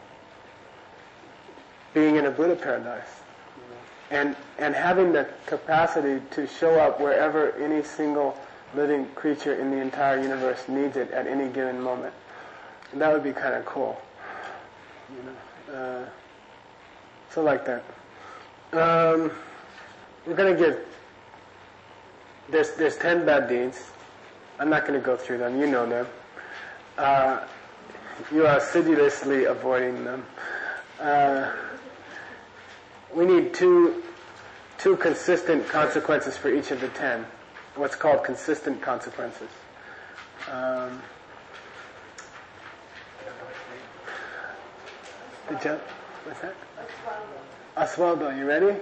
[SPEAKER 1] being in a Buddha paradise. And and having the capacity to show up wherever any single living creature in the entire universe needs it at any given moment. And that would be kind of cool. You know, uh, so like that. Um, we're going to give, there's, there's ten bad deeds. I'm not going to go through them. You know them. Uh, you are assiduously avoiding them. Uh, we need two two consistent consequences for each of the ten. What's called consistent consequences. Um, good job. What's that? Osvaldo, you ready?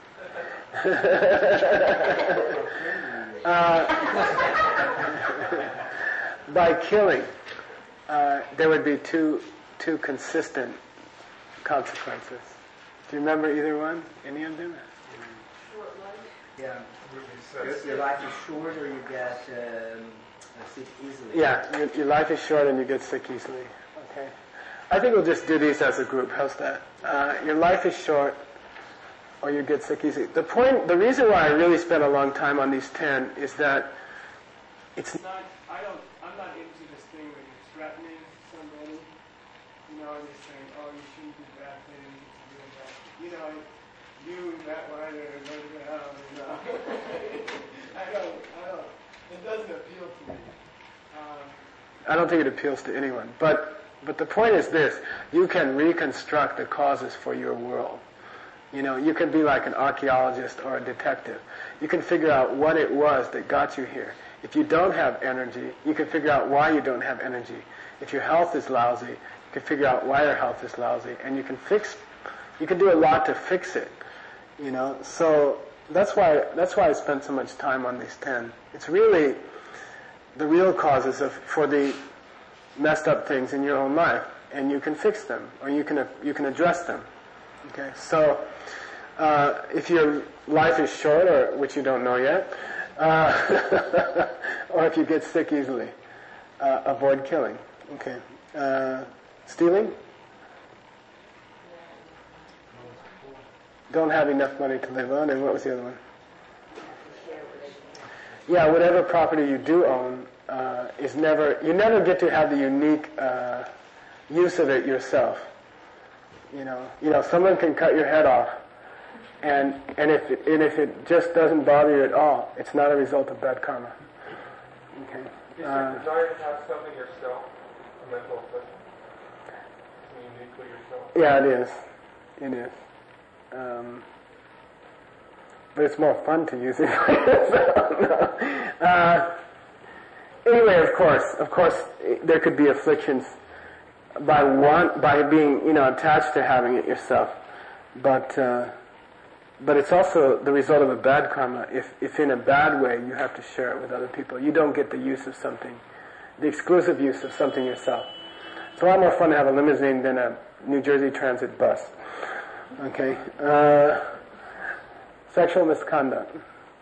[SPEAKER 1] uh, by killing, uh, there would be two two consistent consequences. Do you remember either one? Any of them?
[SPEAKER 8] Yeah. Your, your life is short, or you get um, sick easily.
[SPEAKER 1] Yeah, your, your life is short and you get sick easily. Okay. I think we'll just do these as a group. How's that? Uh, your life is short, or you get sick easily. The point, the reason why I really spent a long time on these ten is that it's
[SPEAKER 2] not. I don't. I'm not into this thing where you're threatening somebody. You know, and you're saying, "Oh, you shouldn't do that thing. You should do that." You know, you that one or no, no. I don't. I don't. It doesn't appeal to me. Um,
[SPEAKER 1] I don't think it appeals to anyone. But but the point is this: you can reconstruct the causes for your world. You know, you can be like an archaeologist or a detective. You can figure out what it was that got you here. If you don't have energy, you can figure out why you don't have energy. If your health is lousy, you can figure out why your health is lousy, and you can fix. You can do a lot to fix it. You know, so that's why that's why I spent so much time on these ten. It's really the real causes of for the messed up things in your own life, and you can fix them, or you can you can address them. Okay, so uh, if your life is short, or which you don't know yet, uh, or if you get sick easily, uh, avoid killing. Okay, uh, stealing. Don't have enough money to live on, and what was the other one? Yeah, whatever property you do own uh, is never, you never get to have the unique uh, use of it yourself. You know, you know, someone can cut your head off, and and if it, and if it just doesn't bother you at all, it's not a result of bad karma. Okay.
[SPEAKER 3] Is
[SPEAKER 1] Uh,
[SPEAKER 3] your desire to have something yourself a mental thing? Uniquely yourself?
[SPEAKER 1] yeah, it is. It is. Um, but it's more fun to use it. uh, anyway, course, of course, there could be afflictions by one, by being, you know, attached to having it yourself. But, uh, but it's also the result of a bad karma. If, if in a bad way you have to share it with other people, you don't get the use of something, the exclusive use of something yourself. It's a lot more fun to have a limousine than a New Jersey Transit bus. Okay. Uh, sexual misconduct.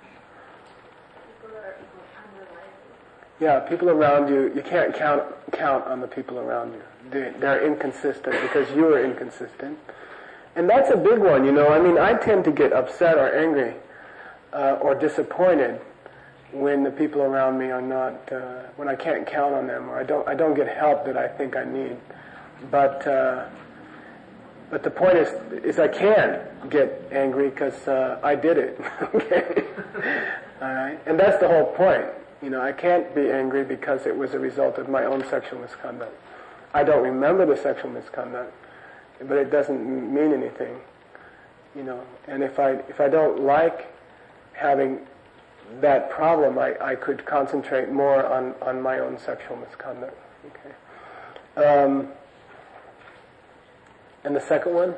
[SPEAKER 1] Yeah, people around you, you can't count count on the people around you. They, they're inconsistent because you are inconsistent. And that's a big one, you know. I mean, I tend to get upset or angry uh, or disappointed when the people around me are not, uh, when I can't count on them, or I don't I don't get help that I think I need. But uh, but the point is, is I can get angry because uh, I did it. Okay, all right, and that's the whole point. You know, I can't be angry because it was a result of my own sexual misconduct. I don't remember the sexual misconduct, but it doesn't mean anything. You know, and if I if I don't like having that problem, I, I could concentrate more on, on my own sexual misconduct. Okay. Um, and the second one?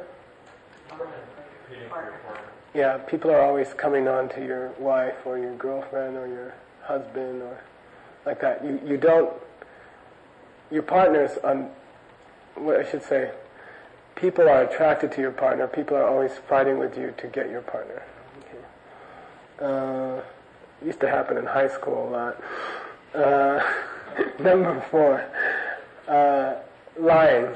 [SPEAKER 1] Yeah, people are always coming on to your wife or your girlfriend or your husband or like that. You you don't, your partner's on, what I should say, people are attracted to your partner. People are always fighting with you to get your partner. Okay. Uh, it used to happen in high school a lot. Uh, number four, uh, lying.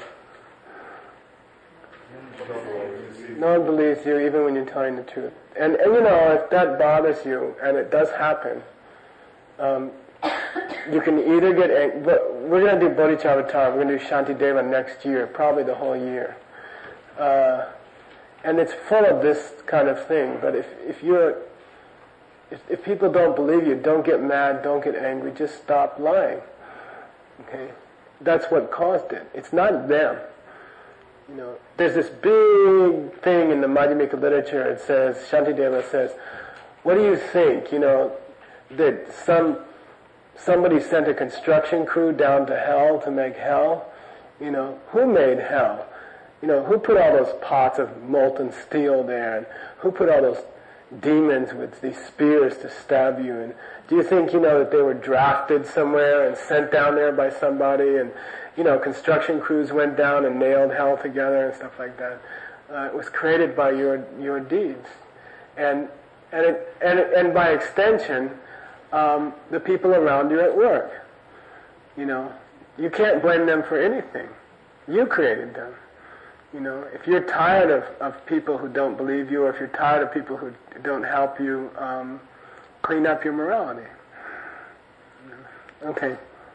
[SPEAKER 1] No one believes you even when you're telling the truth. And, and you know, if that bothers you, and it does happen, um, you can either get angry, but we're going to do Bodhicharvatara, we're going to do Shantideva next year, probably the whole year. Uh, and it's full of this kind of thing, but if, if you're, if, if people don't believe you, don't get mad, don't get angry, just stop lying. Okay? That's what caused it. It's not them. You know, there's this big thing in the Madhyamika literature. It says, Shantideva says, what do you think, you know, that some somebody sent a construction crew down to hell to make hell? You know, who made hell? You know, who put all those pots of molten steel there? And who put all those demons with these spears to stab you? And do you think, you know, that they were drafted somewhere and sent down there by somebody? And, you know, construction crews went down and nailed hell together and stuff like that. Uh, it was created by your your deeds, and and it, and and by extension, um, the people around you at work. You know, you can't blame them for anything. You created them. You know, if you're tired of, of people who don't believe you, or if you're tired of people who don't help you, um, clean up your morality. Okay.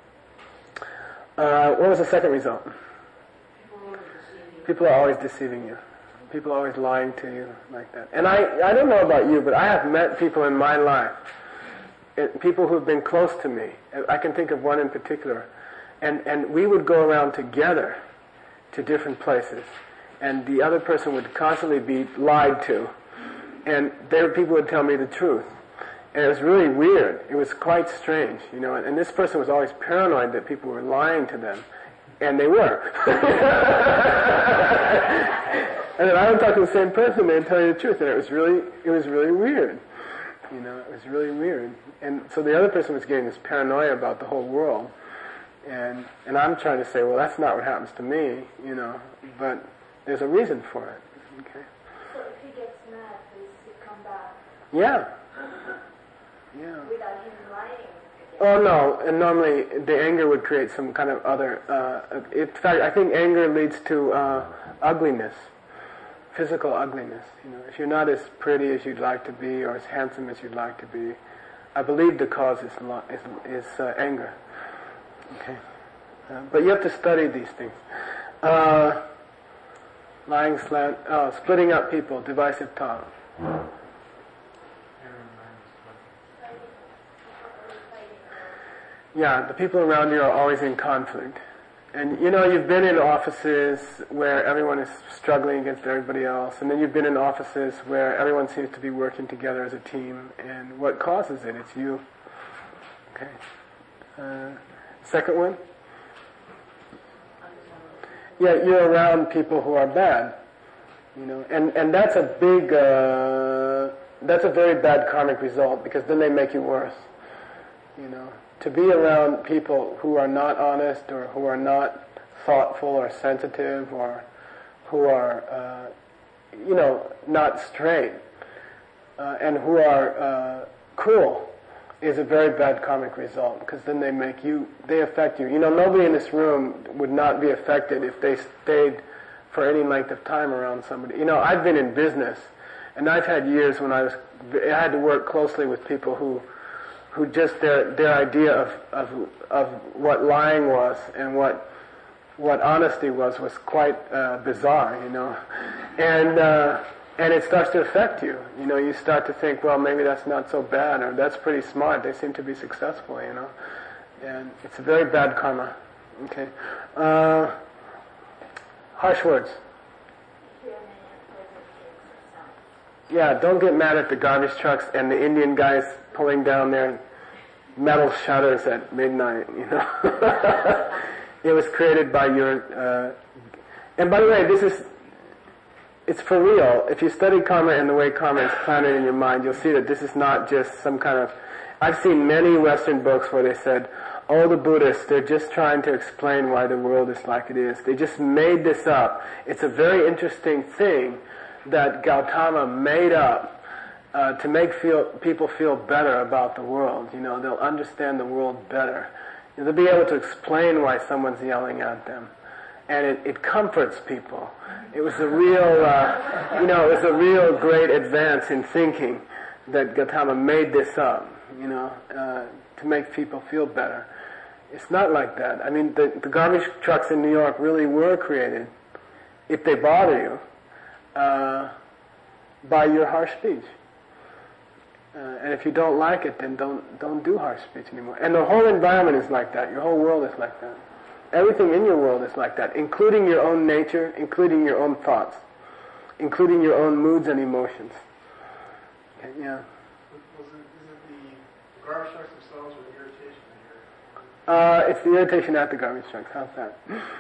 [SPEAKER 1] Uh, what was the second result? People are always deceiving you. People are always lying to you like that. And I, I don't know about you, but I have met people in my life, it, people who have been close to me. I can think of one in particular. And, and we would go around together to different places. And the other person would constantly be lied to. And there people would tell me the truth. And it was really weird. It was quite strange, you know. And, and this person was always paranoid that people were lying to them. And they were. And then I would talk to the same person, they'd tell you the truth. And it was really, it was really weird. You know, it was really weird. And so the other person was getting this paranoia about the whole world. And and I'm trying to say, well, that's not what happens to me, you know. But there's a reason for it. Okay.
[SPEAKER 5] So if he gets mad, does he come back?
[SPEAKER 1] Yeah. Yeah.
[SPEAKER 5] Without him lying?
[SPEAKER 1] Oh no, and normally the anger would create some kind of other, uh, in fact, I think anger leads to uh, ugliness, physical ugliness. You know, if you're not as pretty as you'd like to be, or as handsome as you'd like to be, I believe the cause is lo- is, is uh, anger. Okay, uh, but you have to study these things. Uh, lying, slant, uh, splitting up people, divisive talk. Yeah, the people around you are always in conflict. And you know, you've been in offices where everyone is struggling against everybody else, and then you've been in offices where everyone seems to be working together as a team, and what causes it? It's you. Okay. Uh, Second one? Yeah, you're around people who are bad, you know, and, and that's a big, uh, that's a very bad karmic result, because then they make you worse, you know. To be around people who are not honest, or who are not thoughtful or sensitive, or who are, uh, you know, not straight, uh, and who are uh, cruel, is a very bad karmic result, because then they make you, they affect you. You know, nobody in this room would not be affected if they stayed for any length of time around somebody. You know, I've been in business, and I've had years when I was, I had to work closely with people who, who just their their idea of of of what lying was and what what honesty was was quite uh, bizarre. You know, and. Uh, And it starts to affect you. You know, you start to think, well, maybe that's not so bad, or that's pretty smart. They seem to be successful, you know. And it's a very bad karma. Okay. Uh, harsh words. Yeah, don't get mad at the garbage trucks and the Indian guys pulling down their metal shutters at midnight, you know. It was created by your... Uh, and by the way, this is... It's for real. If you study karma and the way karma is planted in your mind, you'll see that this is not just some kind of... I've seen many Western books where they said, oh, the Buddhists, they're just trying to explain why the world is like it is. They just made this up. It's a very interesting thing that Gautama made up uh, to make feel, people feel better about the world. You know, they'll understand the world better. You know, they'll be able to explain why someone's yelling at them. And it, it comforts people. It was a real, uh, you know, it was a real great advance in thinking that Gautama made this up, you know, uh, to make people feel better. It's not like that. I mean, the, the garbage trucks in New York really were created, if they bother you, uh, by your harsh speech. Uh, and if you don't like it, then don't don't do harsh speech anymore. And the whole environment is like that. Your whole world is like that. Everything in your world is like that, including your own nature, including your own thoughts, including your own moods and emotions. Okay, yeah.
[SPEAKER 2] Was it, is it the garbage trucks themselves or the irritation here?
[SPEAKER 1] Uh, it's the irritation at the garbage trucks. How's that?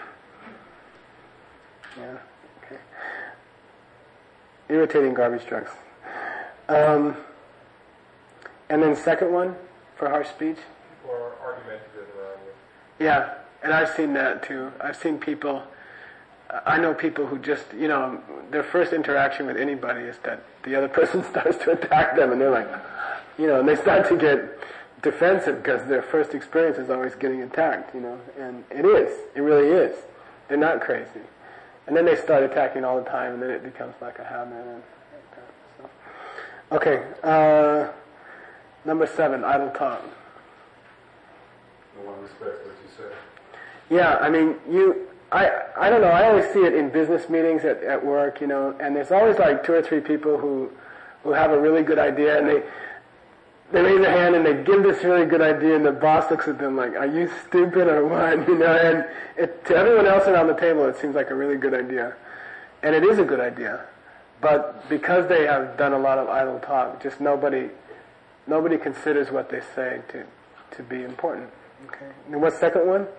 [SPEAKER 1] Yeah. Okay. Irritating garbage trucks. Um, and then second one for harsh speech.
[SPEAKER 3] People are argumentative around you.
[SPEAKER 1] Yeah. And I've seen that too. I've seen people, I know people who just, you know, their first interaction with anybody is that the other person starts to attack them, and they're like, you know, and they start to get defensive because their first experience is always getting attacked, you know, and it is. It really is. They're not crazy. And then they start attacking all the time, and then it becomes like a habit. And like that, so. Okay, uh, number seven, idle talk.
[SPEAKER 9] No one respects what you say.
[SPEAKER 1] Yeah, I mean, you, I, I don't know, I always see it in business meetings at, at work, you know, and there's always like two or three people who, who have a really good idea, and they, they raise their hand and they give this really good idea, and the boss looks at them like, are you stupid or what, you know, and it, to everyone else around the table it seems like a really good idea. And it is a good idea. But because they have done a lot of idle talk, just nobody, nobody considers what they say to, to be important. Okay. And what's the second one?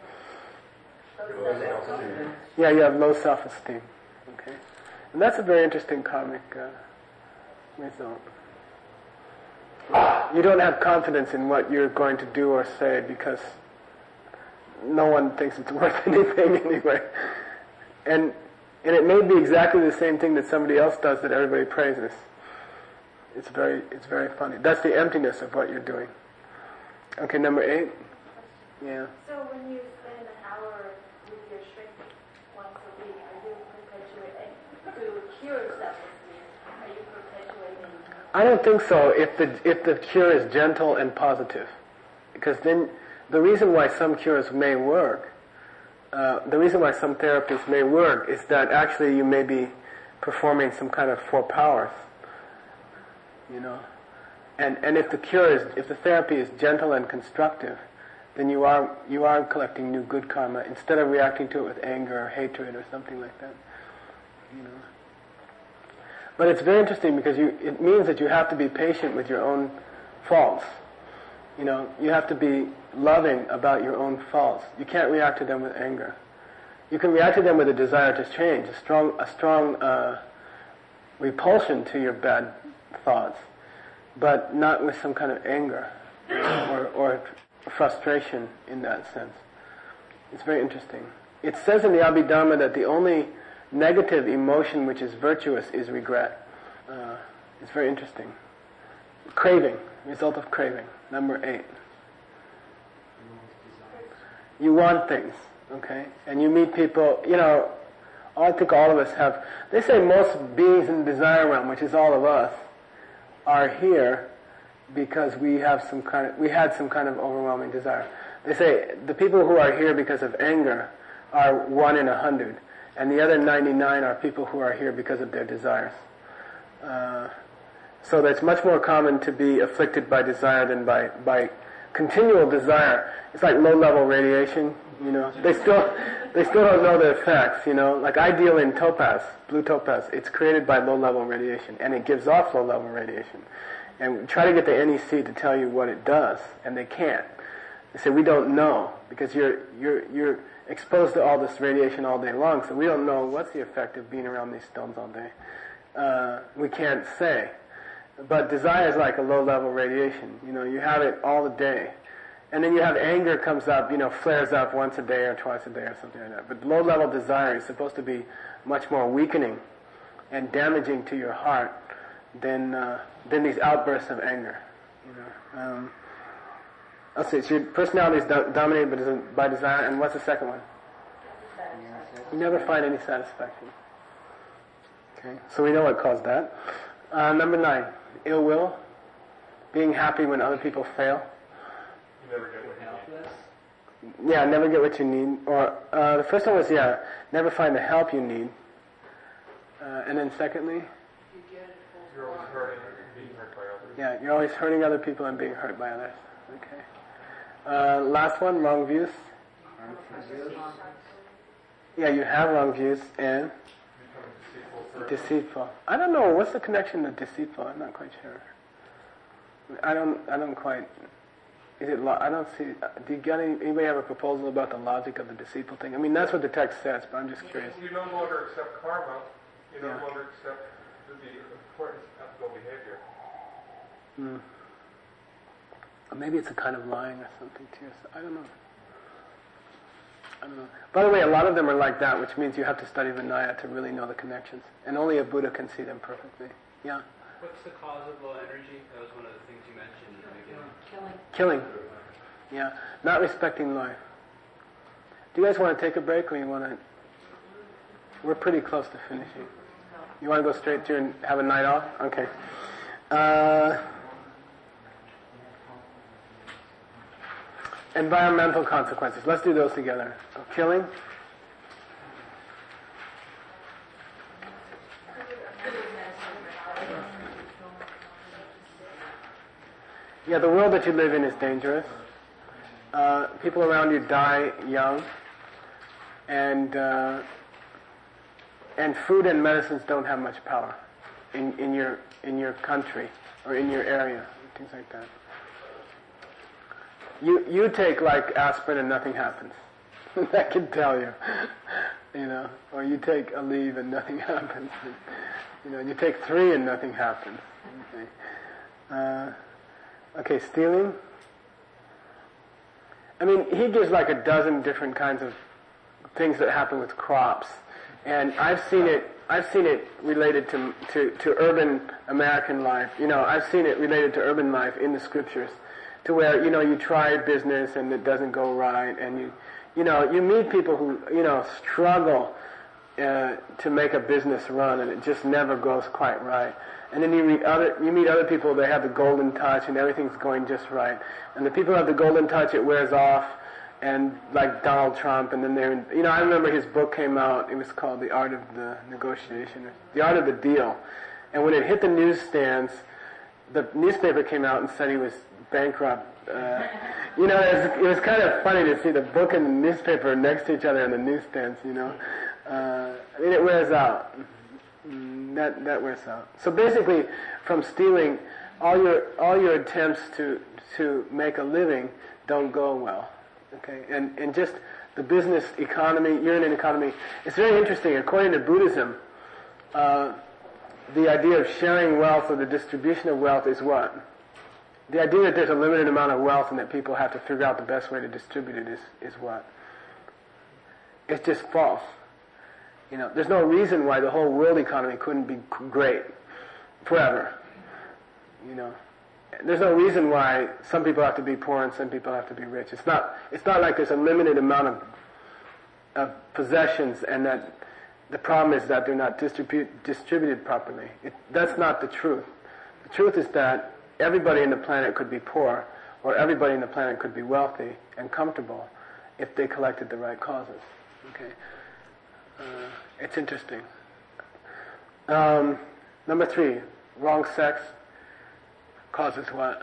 [SPEAKER 1] Yeah, you have low self-esteem. Okay, and that's a very interesting karmic uh, result. You don't have confidence in what you're going to do or say because no one thinks it's worth anything anyway. And and it may be exactly the same thing that somebody else does that everybody praises. It's very it's very funny. That's the emptiness of what you're doing. Okay, number eight. Yeah.
[SPEAKER 5] So when you spend an hour with your shrink once a week, are you perpetuating to cure self-esteem? Are you perpetuating?
[SPEAKER 1] I don't think so. If the if the cure is gentle and positive, because then the reason why some cures may work, uh, the reason why some therapies may work is that actually you may be performing some kind of four powers. You know, and and if the cure is if the therapy is gentle and constructive, then you are you are collecting new good karma instead of reacting to it with anger or hatred or something like that. You know. But it's very interesting because you it means that you have to be patient with your own faults. You know, you have to be loving about your own faults. You can't react to them with anger. You can react to them with a desire to change, a strong, a strong uh, repulsion to your bad thoughts, but not with some kind of anger or, or frustration in that sense. It's very interesting. It says in the Abhidharma that the only negative emotion which is virtuous is regret. Uh, it's very interesting. Craving, result of craving. Number eight. You want things, okay? And you meet people, you know, I think all of us have, they say most beings in the desire realm, which is all of us, are here because we have some kind of, we had some kind of overwhelming desire. They say the people who are here because of anger are one in a hundred, and the other ninety-nine are people who are here because of their desires. Uh, so that's much more common to be afflicted by desire than by, by continual desire. It's like low-level radiation, you know. They still they still don't know the effects, you know. Like I deal in topaz, blue topaz. It's created by low-level radiation, and it gives off low-level radiation. And we try to get the N E C to tell you what it does, and they can't. They say we don't know because you're you're you're exposed to all this radiation all day long, so we don't know what's the effect of being around these stones all day. Uh, we can't say. But desire is like a low-level radiation. You know, you have it all the day. And then you have anger comes up, you know, flares up once a day or twice a day or something like that. But low-level desire is supposed to be much more weakening and damaging to your heart than uh, than these outbursts of anger. You know, um, let's see. So your personality is do- dominated by, des- by desire, and what's the second one? You never find any satisfaction. Okay, so we know what caused that. Uh, number nine, ill will, being happy when other people fail.
[SPEAKER 3] You never get what you need.
[SPEAKER 1] Yeah, never get what you need. Or uh, the first one was, yeah, never find the help you need. Uh, and then secondly?
[SPEAKER 3] You're always hurting and being hurt by others.
[SPEAKER 1] Yeah, you're always hurting other people and being hurt by others. Okay. Uh, last one, wrong views. Yeah, you have wrong views and
[SPEAKER 3] Deceitful.
[SPEAKER 1] deceitful. I don't know, what's the connection to deceitful? I'm not quite sure. I don't, I don't quite... Is it? Lo- I don't see. Uh, do you get any, anybody have a proposal about the logic of the deceitful thing? I mean, that's what the text says, but I'm just curious.
[SPEAKER 3] You no longer accept karma. You no
[SPEAKER 1] Yeah.
[SPEAKER 3] longer accept the, the importance of ethical behavior.
[SPEAKER 1] Hmm. Or maybe it's a kind of lying or something too. So I don't know. I don't know. By the way, a lot of them are like that, which means you have to study Vinaya to really know the connections, and only a Buddha can see them perfectly. Yeah.
[SPEAKER 4] What's the cause of low energy? That was one of the things you mentioned in the beginning.
[SPEAKER 5] Killing.
[SPEAKER 1] Killing. Yeah. Not respecting life. Do you guys want to take a break, or you want to... We're pretty close to finishing. You want to go straight through and have a night off? Okay. Uh, environmental consequences. Let's do those together. Killing. Yeah, the world that you live in is dangerous. Uh, people around you die young, and uh, and food and medicines don't have much power in, in your in your country or in your area, things like that. You you take like aspirin and nothing happens. I can tell you, you know. Or you take a leave and nothing happens. You know, you take three and nothing happens. Okay. Uh, Okay, stealing. I mean, he gives like a dozen different kinds of things that happen with crops, and I've seen it. I've seen it related to to to urban American life. You know, I've seen it related to urban life in the scriptures, to where you know you try business and it doesn't go right, and you you know you meet people who you know struggle uh, to make a business run, and it just never goes quite right. And then you meet other you meet other people, they have the golden touch and everything's going just right. And the people who have the golden touch, it wears off, and like Donald Trump, and then they're, in, you know, I remember his book came out, it was called The Art of the Negotiation, The Art of the Deal. And when it hit the newsstands, the newspaper came out and said he was bankrupt. Uh, you know, it was, it was kind of funny to see the book and the newspaper next to each other in the newsstands, you know. Uh, I mean, it wears out. That that wears out. So basically, from stealing, all your all your attempts to to make a living don't go well. Okay, and and just the business economy, you're in an economy. It's very interesting. According to Buddhism, uh, the idea of sharing wealth or the distribution of wealth is what? The idea that there's a limited amount of wealth and that people have to figure out the best way to distribute it is, is what? It's just false. You know, there's no reason why the whole world economy couldn't be great forever. You know, there's no reason why some people have to be poor and some people have to be rich. It's not. It's not like there's a limited amount of, of possessions and that the problem is that they're not distribute, distributed properly. It, that's not the truth. The truth is that everybody in the planet could be poor, or everybody in the planet could be wealthy and comfortable if they collected the right causes. Okay, uh, it's interesting. Um, number three, wrong sex causes what?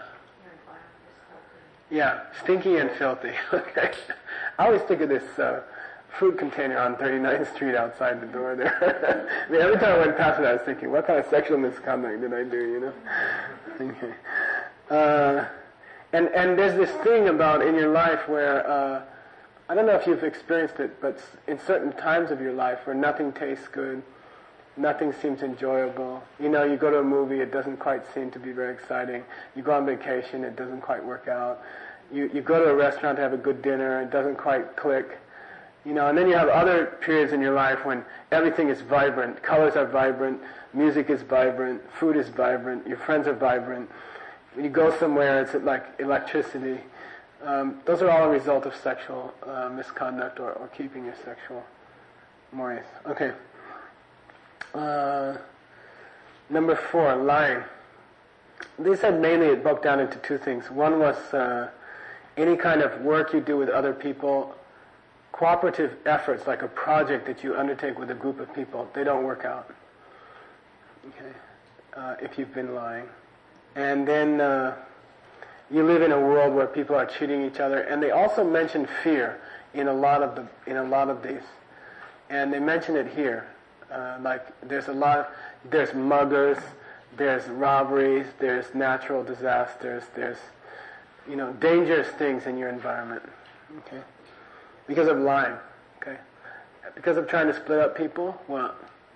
[SPEAKER 1] Yeah, stinky and filthy. Okay, I always think of this uh, fruit container on thirty-ninth Street outside the door there. I mean, every time I went past it, I was thinking, what kind of sexual misconduct did I do? You know. Okay. Uh, and and there's this thing about in your life where uh, I don't know if you've experienced it, but in certain times of your life where nothing tastes good, nothing seems enjoyable. You know, you go to a movie, it doesn't quite seem to be very exciting. You go on vacation, it doesn't quite work out. You you go to a restaurant to have a good dinner, it doesn't quite click. You know, and then you have other periods in your life when everything is vibrant. Colors are vibrant, music is vibrant, food is vibrant, your friends are vibrant. When you go somewhere, it's like electricity. Um, those are all a result of sexual uh, misconduct or, or keeping your sexual mores. Okay. Uh, number four, lying. They said mainly it broke down into two things. One was uh, any kind of work you do with other people, cooperative efforts like a project that you undertake with a group of people, they don't work out. Okay, uh, if you've been lying. And then uh, you live in a world where people are cheating each other, and they also mention fear in a lot of the in a lot of these, and they mention it here. Uh, like there's a lot, of, there's muggers, there's robberies, there's natural disasters, there's you know dangerous things in your environment. Okay, because of lying. Okay, because of trying to split up people. Well.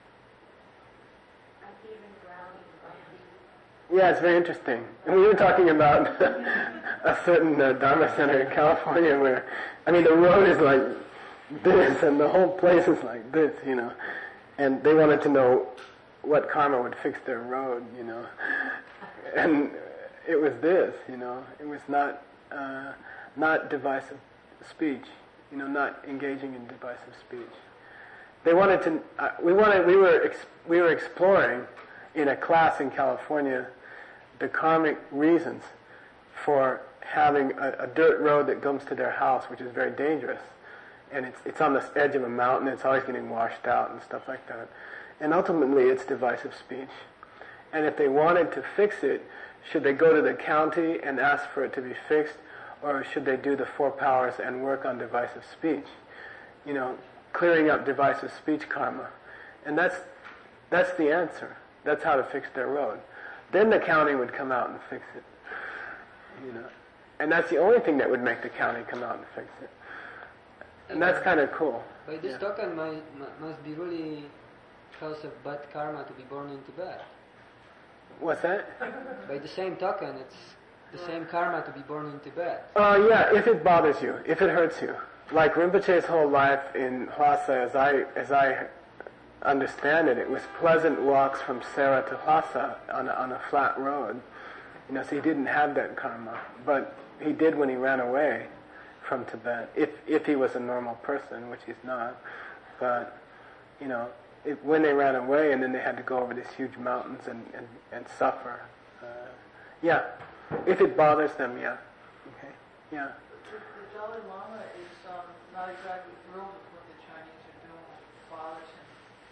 [SPEAKER 1] Yeah, it's very interesting. And we were talking about a certain uh, Dharma center in California where, I mean, the road is like this and the whole place is like this, you know. And they wanted to know what karma would fix their road, you know. And it was this, you know. It was not uh, not divisive speech, you know, not engaging in divisive speech. They wanted to. Uh, we wanted. We were ex- we were exploring in a class in California the karmic reasons for having a, a dirt road that comes to their house, which is very dangerous. And it's it's on the edge of a mountain, it's always getting washed out and stuff like that. And ultimately it's divisive speech. And if they wanted to fix it, should they go to the county and ask for it to be fixed, or should they do the four powers and work on divisive speech? You know, clearing up divisive speech karma. And that's that's the answer. That's how to fix their road. Then the county would come out and fix it. You know, and that's the only thing that would make the county come out and fix it. And that's kind of cool.
[SPEAKER 4] By this yeah. token might, must be really cause of bad karma to be born in Tibet.
[SPEAKER 1] What's that?
[SPEAKER 4] By the same token, it's the same karma to be born in Tibet.
[SPEAKER 1] Oh uh, yeah, if it bothers you, if it hurts you. Like Rinpoche's whole life in Lhasa, as I as I understand it, it was pleasant walks from Sera to Lhasa on a, on a flat road. You know, so he didn't have that karma, but he did when he ran away from Tibet. If if he was a normal person, which he's not, but you know, if, when they ran away and then they had to go over these huge mountains and and, and suffer. Uh, yeah, if it bothers them, yeah. Okay, yeah.
[SPEAKER 9] The, the Dalai Lama is um, not exactly thrilled with what the Chinese are doing with bothers him.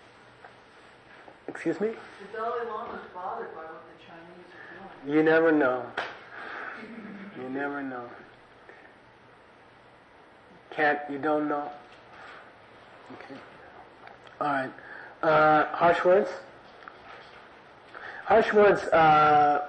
[SPEAKER 1] Excuse me?
[SPEAKER 9] The Dalai Lama is bothered by what the Chinese are doing.
[SPEAKER 1] You never know. You never know. Can't, you don't know? Okay. All right. Uh, harsh words? Harsh words, uh,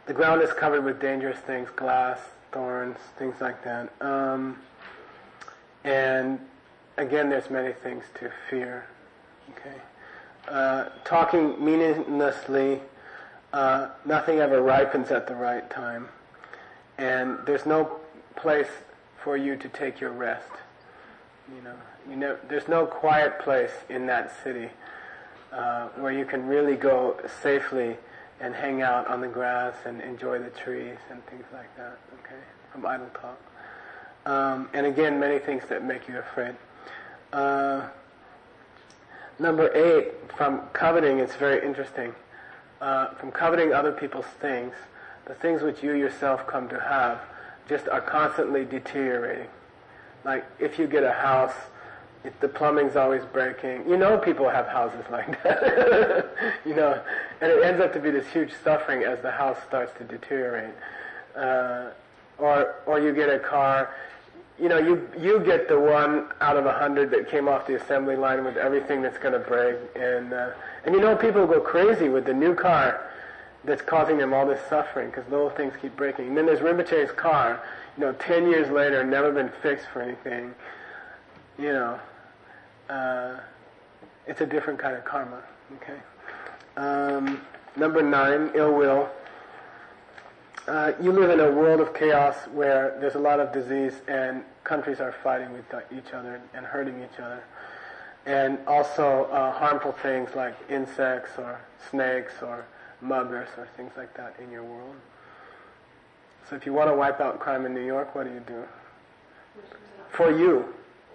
[SPEAKER 1] the ground is covered with dangerous things, glass, thorns, things like that. Um, and again, there's many things to fear. Okay, uh, talking meaninglessly, uh, nothing ever ripens at the right time, and there's no place for you to take your rest. You know, you know, there's no quiet place in that city uh, where you can really go safely and hang out on the grass and enjoy the trees and things like that. Okay, from idle talk. Um, and again, many things that make you afraid. Uh, number eight, from coveting, it's very interesting. Uh, from coveting other people's things, the things which you yourself come to have just are constantly deteriorating. Like if you get a house, if the plumbing's always breaking, you know people have houses like that, you know, and it ends up to be this huge suffering as the house starts to deteriorate. Uh, or or you get a car, you know, you you get the one out of a hundred that came off the assembly line with everything that's going to break, and uh, and you know people go crazy with the new car that's causing them all this suffering because little things keep breaking. And then there's Rinpoche's car, you know, ten years later, never been fixed for anything. You know, uh, it's a different kind of karma. Okay. Um, number nine, ill will. Uh, you live in a world of chaos where there's a lot of disease and countries are fighting with each other and hurting each other. And also uh, harmful things like insects or snakes or muggers or things like that in your world. So if you want to wipe out crime in New York, what do you do? For you.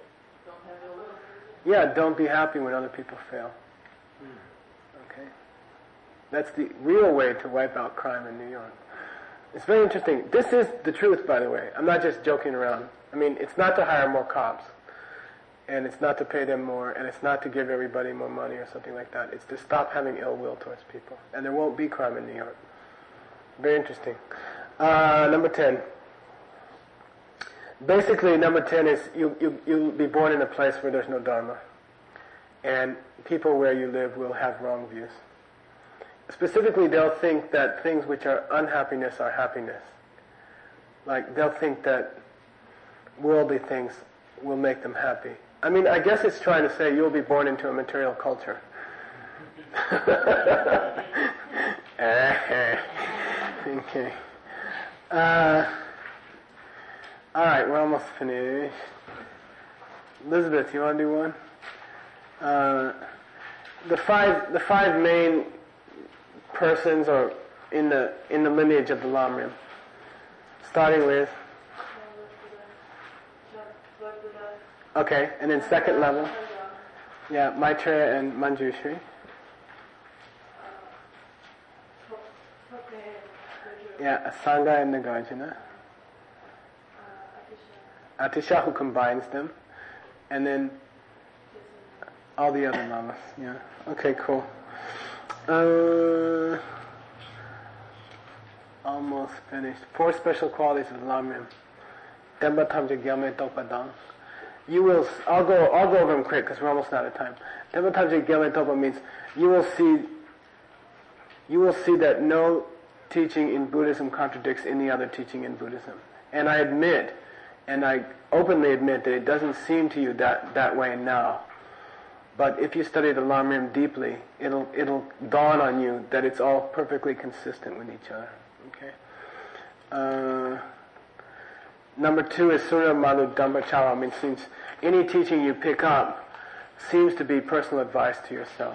[SPEAKER 1] Yeah, don't be happy when other people fail. Okay? That's the real way to wipe out crime in New York. It's very interesting. This is the truth, by the way. I'm not just joking around. I mean, it's not to hire more cops, and it's not to pay them more, and it's not to give everybody more money or something like that. It's to stop having ill will towards people. And there won't be crime in New York. Very interesting. Uh, number ten. Basically, number ten is you, you, you'll be born in a place where there's no Dharma. And people where you live will have wrong views. Specifically, they'll think that things which are unhappiness are happiness. Like, they'll think that worldly things will make them happy. I mean, I guess it's trying to say you'll be born into a material culture. Okay. Uh, all right, we're almost finished. Elizabeth, you want to do one? Uh, the five, the five main persons or in the in the lineage of the Lamrim, starting with. Okay, and then second level. Yeah, Maitreya and Manjushri. Yeah, Sangha and Nagarjuna. Atisha, who combines them, and then all the other lamas. Yeah. Okay, cool. Uh, almost finished. Four special qualities of the Lamrim. Demba Tamja Gyalme Topadang. You will. I'll go. I'll go over them quick because we're almost out of time. Demba Tamja Gyalme Topa means you will see. You will see that no teaching in Buddhism contradicts any other teaching in Buddhism. And I admit, and I openly admit that it doesn't seem to you that that way now. But if you study the Lamrim deeply, it'll it'll dawn on you that it's all perfectly consistent with each other. Okay. Uh, number two is Surya Malu Dhammacara, means since any teaching you pick up seems to be personal advice to yourself.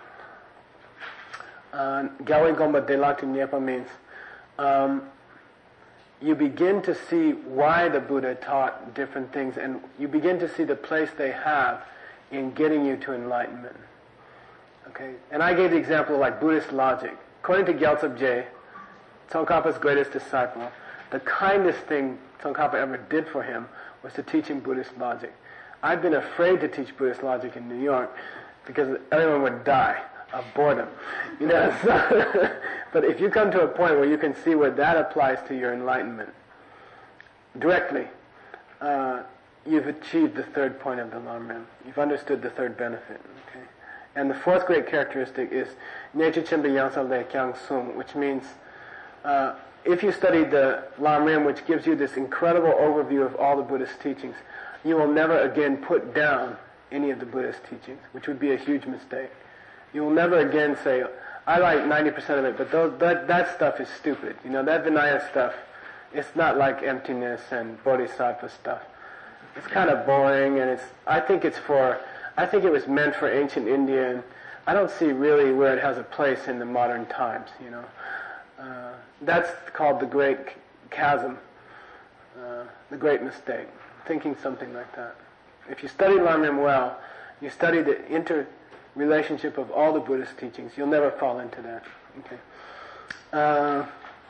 [SPEAKER 1] Gyawe Gomba Delakti Nyepa means um, you begin to see why the Buddha taught different things, and you begin to see the place they have in getting you to enlightenment. Okay? And I gave the example of like Buddhist logic. According to Gyaltsab Je, Tsongkhapa's greatest disciple, the kindest thing Tsongkhapa ever did for him was to teach him Buddhist logic. I've been afraid to teach Buddhist logic in New York because everyone would die of boredom. You know, so but if you come to a point where you can see where that applies to your enlightenment directly, uh, you've achieved the third point of the Lamrim. You've understood the third benefit. Okay? And the fourth great characteristic is Neche Chimba Yangsa Le Kyang Sum, which means Uh, if you study the Lam Rim, which gives you this incredible overview of all the Buddhist teachings, you will never again put down any of the Buddhist teachings, which would be a huge mistake. You will never again say, I like ninety percent of it, but those, that, that stuff is stupid. You know, that Vinaya stuff, it's not like emptiness and Bodhisattva stuff. It's kind of boring, and it's, I think it's for, I think it was meant for ancient India, and I don't see really where it has a place in the modern times, you know. Uh, that's called the great chasm, uh, the great mistake, thinking something like that. If you study Lam Rim well, you study the interrelationship of all the Buddhist teachings, you'll never fall into that. Okay. Uh,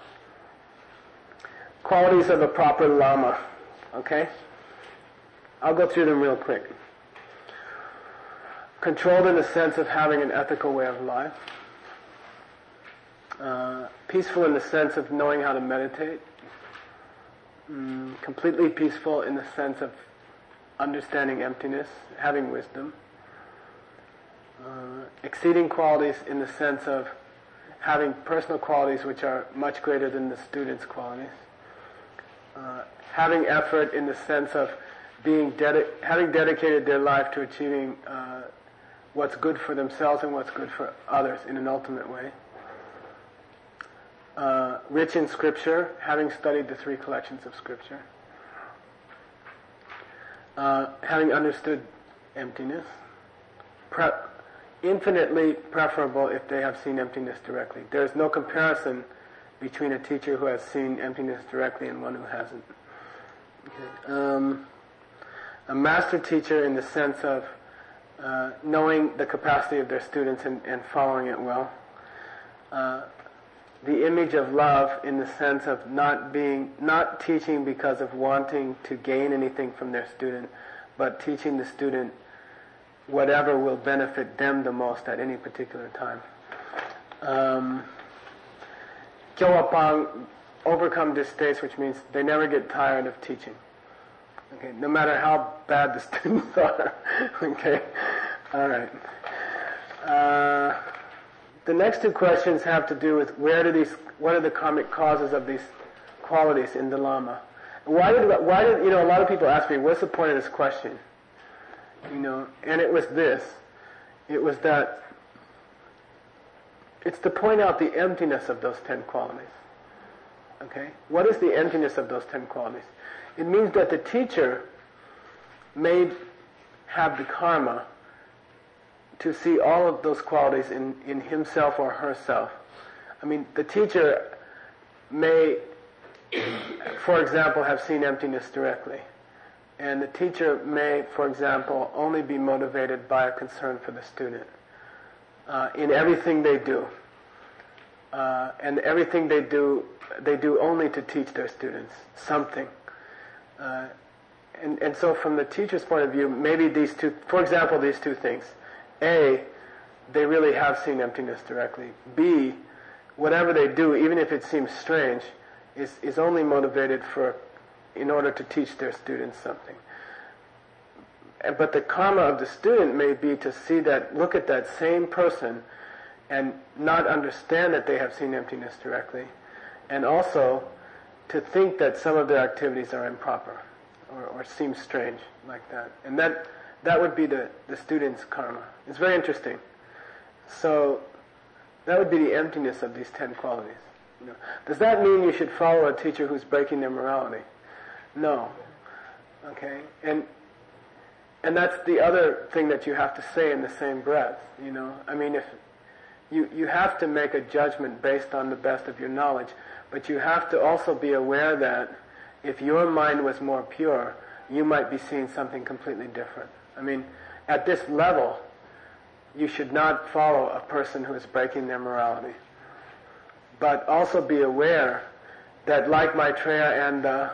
[SPEAKER 1] qualities of a proper Lama. Okay? I'll go through them real quick. Controlled in the sense of having an ethical way of life. Uh, peaceful in the sense of knowing how to meditate. Mm, completely peaceful in the sense of understanding emptiness, having wisdom. Uh, exceeding qualities in the sense of having personal qualities which are much greater than the student's qualities. Uh, having effort in the sense of being dedi- having dedicated their life to achieving uh, what's good for themselves and what's good for others in an ultimate way. Uh, rich in Scripture, having studied the three collections of Scripture. Uh, having understood emptiness. Pre- infinitely preferable if they have seen emptiness directly. There is no comparison between a teacher who has seen emptiness directly and one who hasn't. Okay. Um, a master teacher in the sense of uh, knowing the capacity of their students and, and following it well. Uh, the image of love in the sense of not being, not teaching because of wanting to gain anything from their student, but teaching the student whatever will benefit them the most at any particular time. Um, Kyowapang, overcome distaste, which means they never get tired of teaching. Okay, no matter how bad the students are. Okay, all right. Uh, the next two questions have to do with where do these, what are the karmic causes of these qualities in the Lama? Why did, why did, you know, a lot of people ask me, what's the point of this question? You know, and it was this. It was that it's to point out the emptiness of those ten qualities. Okay? What is the emptiness of those ten qualities? It means that the teacher may have the karma to see all of those qualities in, in himself or herself. I mean, the teacher may, for example, have seen emptiness directly. And the teacher may, for example, only be motivated by a concern for the student uh, in everything they do. Uh, and everything they do, they do only to teach their students something. Uh, and, and so from the teacher's point of view, maybe these two, for example, these two things. A, they really have seen emptiness directly. B, whatever they do, even if it seems strange, is, is only motivated for, in order to teach their students something. But the karma of the student may be to see that, look at that same person and not understand that they have seen emptiness directly, and also to think that some of their activities are improper or, or seem strange like that. And that that would be the, the student's karma. It's very interesting. So that would be the emptiness of these ten qualities. You know, does that mean you should follow a teacher who's breaking their morality? No. Okay? And and that's the other thing that you have to say in the same breath. You know, I mean, if you you have to make a judgment based on the best of your knowledge, but you have to also be aware that if your mind was more pure, you might be seeing something completely different. I mean, at this level, you should not follow a person who is breaking their morality. But also be aware that, like Maitreya and the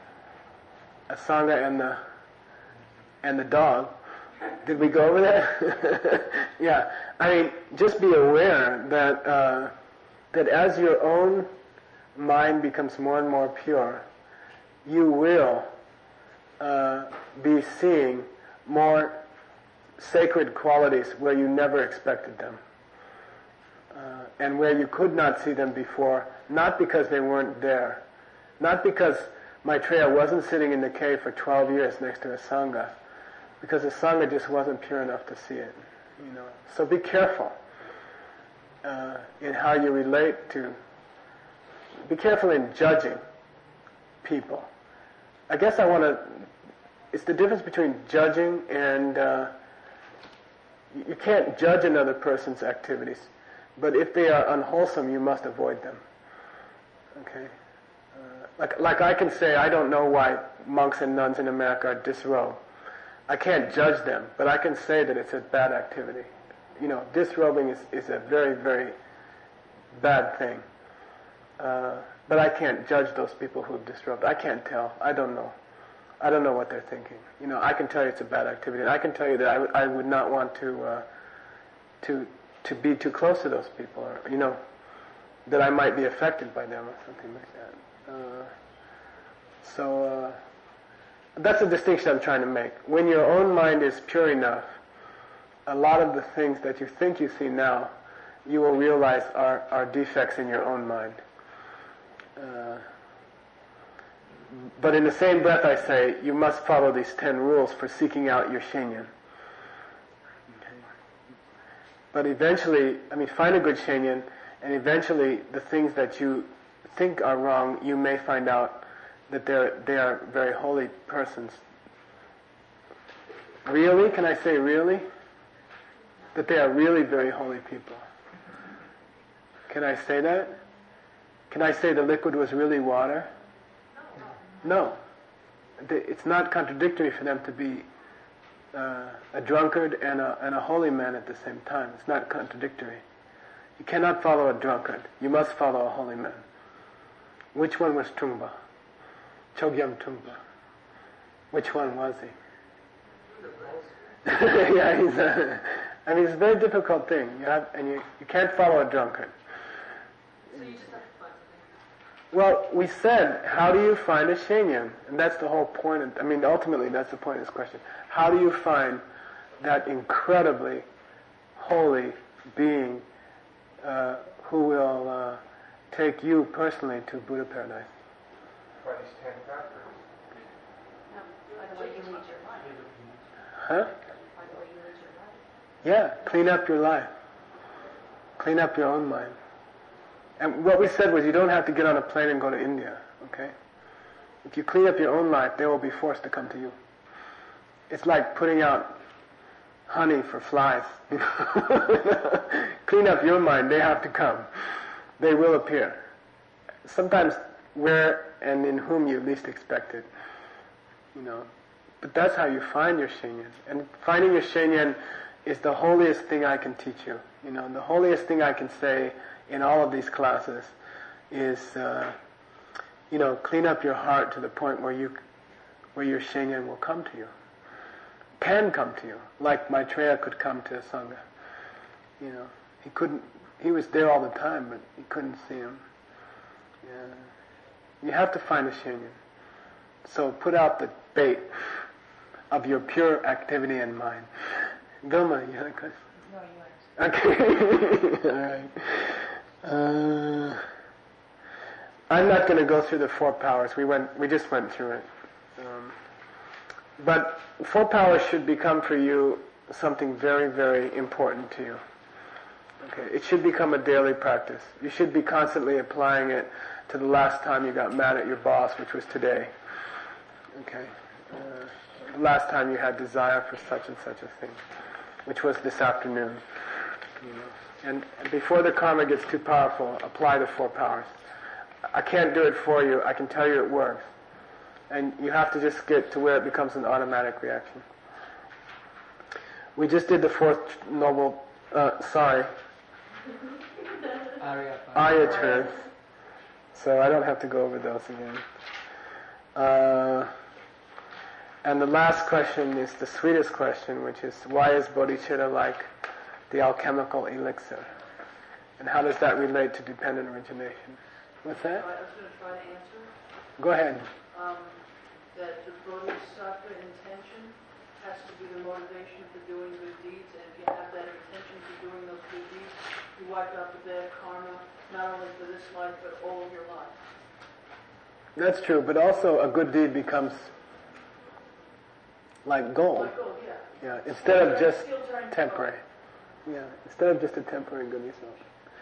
[SPEAKER 1] Asanga and the and the dog, did we go over that? Yeah, I mean, just be aware that uh, that as your own mind becomes more and more pure, you will uh, be seeing more sacred qualities where you never expected them. uh, and where you could not see them before, not because they weren't there, not because Maitreya wasn't sitting in the cave for twelve years next to a Sangha, because the Sangha just wasn't pure enough to see it. You know, so be careful uh, in how you relate to. Be careful in judging people. I guess I want to. It's the difference between judging and uh, you can't judge another person's activities, but if they are unwholesome, you must avoid them. Okay. Uh, like, like I can say, I don't know why monks and nuns in America are disrobed. I can't judge them, but I can say that it's a bad activity. You know, disrobing is, is a very, very bad thing. Uh, but I can't judge those people who disrobe. I can't tell. I don't know. I don't know what they're thinking. You know, I can tell you it's a bad activity, and I can tell you that I, w- I would not want to uh, to to be too close to those people, or you know, that I might be affected by them or something like that. Uh, so. Uh, That's the distinction I'm trying to make. When your own mind is pure enough, a lot of the things that you think you see now, you will realize are, are defects in your own mind. Uh, but in the same breath I say, you must follow these ten rules for seeking out your shenyan. Okay. But eventually, I mean, find a good shenyan, and eventually the things that you think are wrong, you may find out that they're, they are very holy persons. Really? Can I say really? That they are really very holy people. Can I say that? Can I say the liquid was really water? No. It's not contradictory for them to be uh, a drunkard and a, and a holy man at the same time. It's not contradictory. You cannot follow a drunkard. You must follow a holy man. Which one was Trungpa? Chogyam Trungpa. Which one was he? yeah, he's a, I mean, it's a very difficult thing. You have, and you, you can't follow a drunkard.
[SPEAKER 9] So you just have to find something.
[SPEAKER 1] Well, we said, how do you find a shenyan? And that's the whole point. Of, I mean, ultimately, that's the point of this question. How do you find that incredibly holy being uh, who will uh, take you personally to Buddha paradise?
[SPEAKER 3] By these ten factors.
[SPEAKER 5] No, by the way you lead your life.
[SPEAKER 1] Huh?
[SPEAKER 5] By the way you lead your life.
[SPEAKER 1] Yeah, clean up your life. Clean up your own mind. And what we said was you don't have to get on a plane and go to India, okay? If you clean up your own life, they will be forced to come to you. It's like putting out honey for flies. Clean up your mind, they have to come. They will appear. Sometimes where and in whom you least expect it. You know. But that's how you find your shenyan. And finding your shenyan is the holiest thing I can teach you. You know, the holiest thing I can say in all of these classes is, uh, you know, clean up your heart to the point where you, where your shenyan will come to you. Can come to you. Like Maitreya could come to a Sangha. You know, he couldn't, he was there all the time, but you couldn't see him. Yeah. You have to find a shenyan. So put out the bait of your pure activity and mind. Vilma, you had a question?
[SPEAKER 6] No, you
[SPEAKER 1] Okay. All right. Uh, I'm not going to go through the four powers. We went. We just went through it. Um, but four powers should become for you something very, very important to you. Okay. It should become a daily practice. You should be constantly applying it to the last time you got mad at your boss, which was today. Okay. Uh, the last time you had desire for such and such a thing, which was this afternoon. You know. And before the karma gets too powerful, apply the four powers. I can't do it for you. I can tell you it works. And you have to just get to where it becomes an automatic reaction. We just did the fourth noble, uh, sorry, Arya truth. So I don't have to go over those again. Uh, and the last question is the sweetest question, which is, why is bodhicitta like the alchemical elixir? And how does that relate to dependent origination? What's that?
[SPEAKER 9] I was going to try to answer.
[SPEAKER 1] Go ahead.
[SPEAKER 9] Um, that the bodhisattva intention has to be the motivation for doing good deeds, and if you have that intention for doing those good deeds, you wipe out the bad karma, not only for this life, but all of your life.
[SPEAKER 1] That's true, but also a good deed becomes like gold.
[SPEAKER 9] Like gold, yeah.
[SPEAKER 1] Yeah, instead of just
[SPEAKER 9] Still turning
[SPEAKER 1] temporary. Yeah, instead of just a temporary good result.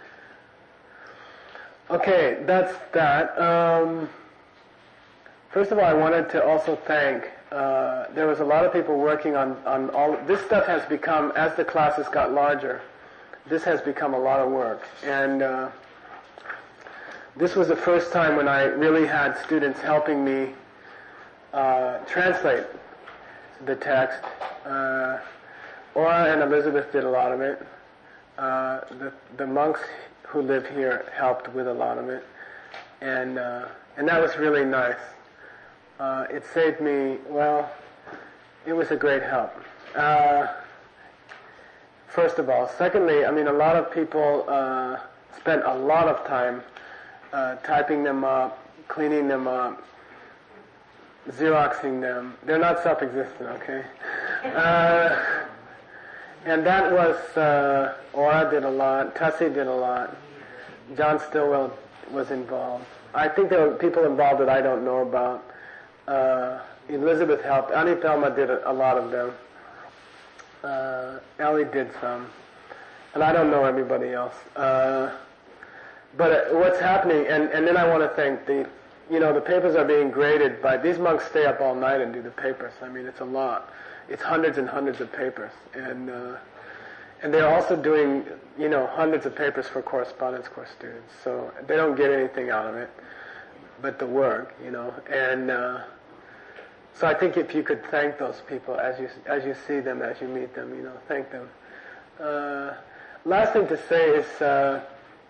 [SPEAKER 1] Okay, that's that. Um, first of all, I wanted to also thank, uh, there was a lot of people working on, on all, this stuff has become, as the classes got larger, this has become a lot of work. And uh, this was the first time when I really had students helping me uh, translate the text. Uh, Ora and Elizabeth did a lot of it. Uh, the, the monks who live here helped with a lot of it. And, uh, and that was really nice. Uh, it saved me, well, it was a great help. Uh, first of all. Secondly, I mean, a lot of people uh, spent a lot of time uh, typing them up, cleaning them up, Xeroxing them. They're not self-existent, okay? Uh, and that was, uh, Ora did a lot, Tessie did a lot, John Stillwell was involved. I think there were people involved that I don't know about. Uh, Elizabeth helped. Annie Thelma did a, a lot of them. Uh, Ellie did some. And I don't know everybody else. Uh, but uh, what's happening, and, and then I want to thank the, you know, the papers are being graded by, these monks stay up all night and do the papers. I mean, it's a lot. It's hundreds and hundreds of papers. And uh, and they're also doing, you know, hundreds of papers for correspondence course students. So they don't get anything out of it but the work, you know. And uh, so I think if you could thank those people as you as you see them, as you meet them, you know, thank them. Uh, last thing to say is uh,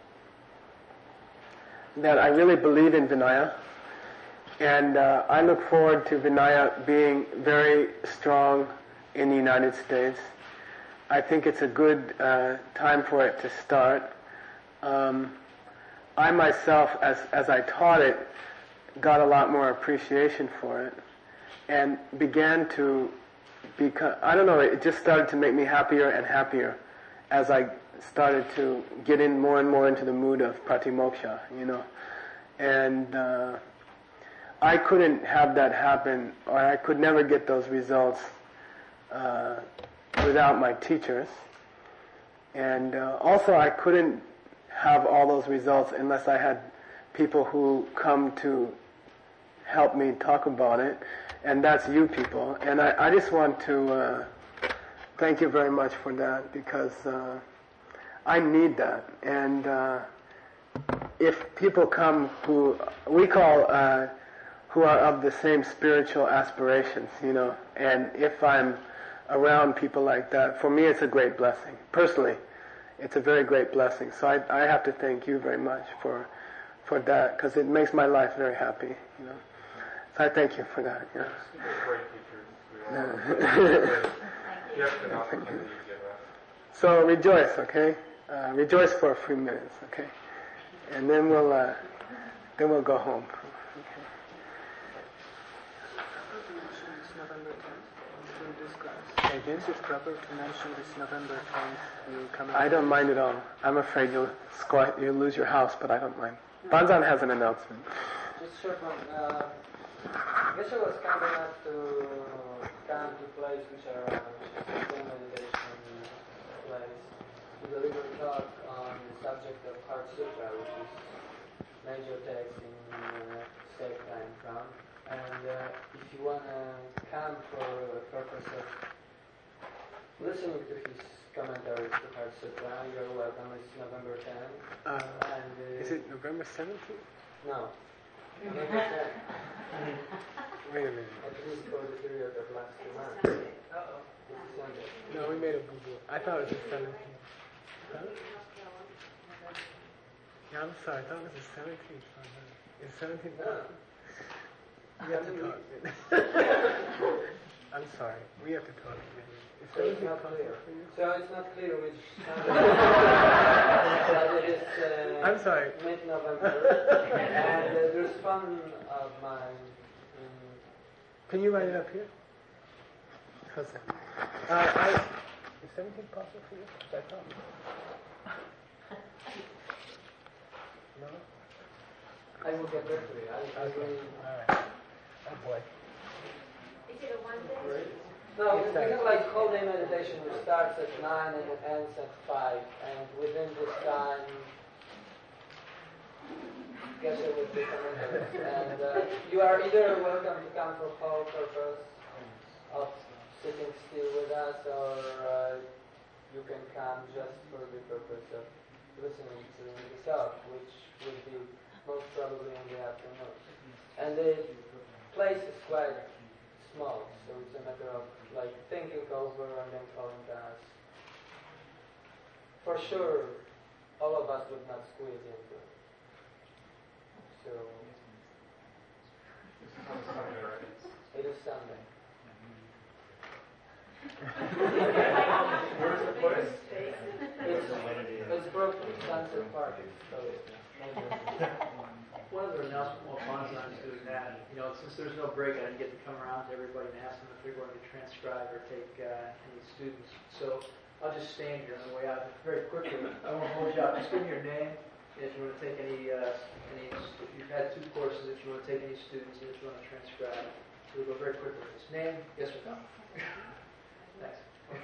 [SPEAKER 1] that I really believe in Vinaya. And uh, I look forward to Vinaya being very strong in the United States. I think it's a good uh, time for it to start. Um, I myself, as as I taught it, got a lot more appreciation for it, and began to become, I don't know, it just started to make me happier and happier as I started to get in more and more into the mood of Pratimoksha, you know. And uh, I couldn't have that happen, or I could never get those results uh, without my teachers. And uh, also I couldn't have all those results unless I had people who come to help me talk about it, and that's you people. And I, I just want to uh, thank you very much for that, because uh, I need that. And uh, if people come who we call uh, who are of the same spiritual aspirations, you know, and if I'm around people like that, for me it's a great blessing. Personally, it's a very great blessing. So I, I have to thank you very much for for that, because it makes my life very happy, you know. So I thank you for that. You know.
[SPEAKER 3] Great teachers. We all have the opportunity you give us.
[SPEAKER 1] So rejoice, okay? Uh, rejoice for a few minutes, okay? And then we'll uh, then we'll go home.
[SPEAKER 4] Is it proper to mention this November tenth? You come
[SPEAKER 1] I don't mind at all. I'm afraid you'll squat, you'll lose your house, but I don't mind. Banzan has an announcement.
[SPEAKER 4] Just short one. Uh, Geshe was kind enough to come to place which are Zen meditation place to deliver a talk on the subject of Heart Sutra, which is major text in uh, state time from. And uh, if you want to come for the purpose of listening to his commentaries to Heart Sutra, you're welcome. It's November tenth.
[SPEAKER 1] Uh,
[SPEAKER 4] and, uh,
[SPEAKER 1] is it November seventeenth?
[SPEAKER 4] No. November tenth.
[SPEAKER 1] Wait a minute.
[SPEAKER 4] At least for the period of last two months.
[SPEAKER 9] Uh-oh.
[SPEAKER 4] It's Sunday.
[SPEAKER 1] No, we made a boo-boo. I thought it was the seventeenth. Huh? Yeah, I'm sorry. I thought it was the seventeenth. Is seventeenth?
[SPEAKER 4] No.
[SPEAKER 1] We have to talk. I'm sorry. We have to talk. Is
[SPEAKER 4] So it's
[SPEAKER 1] seventeenth
[SPEAKER 4] not clear.
[SPEAKER 1] possible for you?
[SPEAKER 4] So it's not clear which but it is uh,
[SPEAKER 1] I'm sorry.
[SPEAKER 4] mid-November. And uh, there's fun of mine. Um,
[SPEAKER 1] Can you write it up here? How's that? Uh, I, is seventeenth possible for you? Is that possible? No?
[SPEAKER 4] I will get back to you. I, I
[SPEAKER 1] Okay.
[SPEAKER 4] will.
[SPEAKER 1] All right. Oh boy.
[SPEAKER 5] Is it a one day?
[SPEAKER 4] No, we have like whole day meditation which starts at nine and it ends at five, and within this time, guess it would be committed. And uh, you are either welcome to come for whole purpose of sitting still with us, or uh, you can come just for the purpose of listening to the talk, which would be most probably in the afternoon. And the place is quite small, so it's a matter of like thinking over and then calling to us. For sure, all of us would not squeeze into it. So
[SPEAKER 3] This is on Sunday, right?
[SPEAKER 4] it is Sunday.
[SPEAKER 3] Where's the place?
[SPEAKER 4] It's, it's Brooklyn, Sunset Park. So
[SPEAKER 10] One of the announcements, well, Bonzon's doing that. You know, since there's no break, I didn't get to come around to everybody and ask them if they're going to transcribe or take uh, any students. So I'll just stand here on the way out very quickly. I won't hold you up. Just give me your name. If you want to take any, uh, any, if you've had two courses, if you want to take any students, and if you want to transcribe. So we'll go very quickly. Just name, yes or no. Thanks.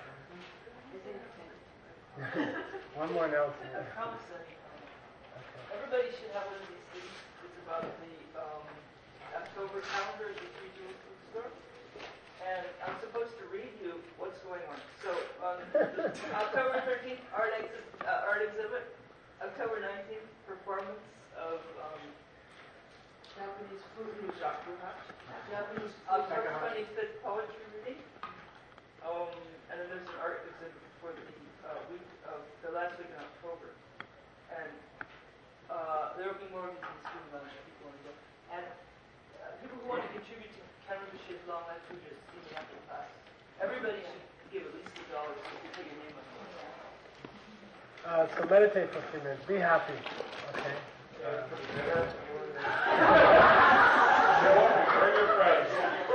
[SPEAKER 1] One more note.
[SPEAKER 9] I promise that everybody should have one of these things. It's about the um, October calendar at the Three Jewel Food Store. And I'm supposed to read you what's going on. So on October thirteenth, art, exhi- uh, art exhibit. October nineteenth, performance of um, Japanese food shakuhachi. Japanese October twenty-fifth, poetry reading. Um, and then there's an art exhibit for the uh, week of the last week in October. And uh, there will be more of these student lunch if people want to go. And uh, people who want to contribute to Canada Bashir's Long Life Food just see me after class. Everybody should give at least a dollar so you can put your name on it.
[SPEAKER 1] Uh, so meditate for a few minutes. Be happy. Okay.
[SPEAKER 3] Uh, for the dinner. Bring your friends.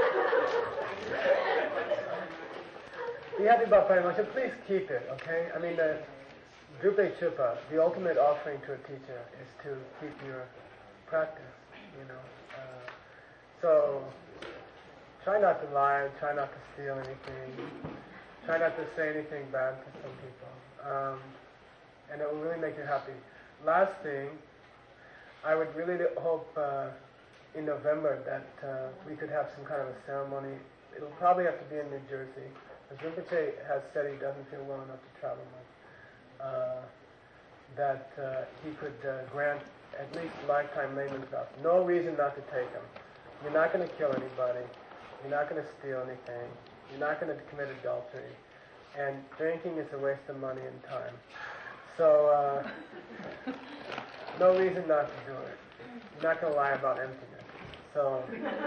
[SPEAKER 1] Be happy about Paramahimsa. Please keep it, okay? I mean, the Drupe Chupa, the ultimate offering to a teacher is to keep your practice, you know. Uh, so, try not to lie, try not to steal anything, try not to say anything bad to some people, um, and it will really make you happy. Last thing, I would really hope uh, in November that uh, we could have some kind of a ceremony. It'll probably have to be in New Jersey. As Rinpoche has said he doesn't feel well enough to travel much, uh, that uh, he could uh, grant at least lifetime layman's vows. No reason not to take them. You're not going to kill anybody. You're not going to steal anything. You're not going to commit adultery. And drinking is a waste of money and time. So, uh, no reason not to do it. You're not going to lie about emptiness. So,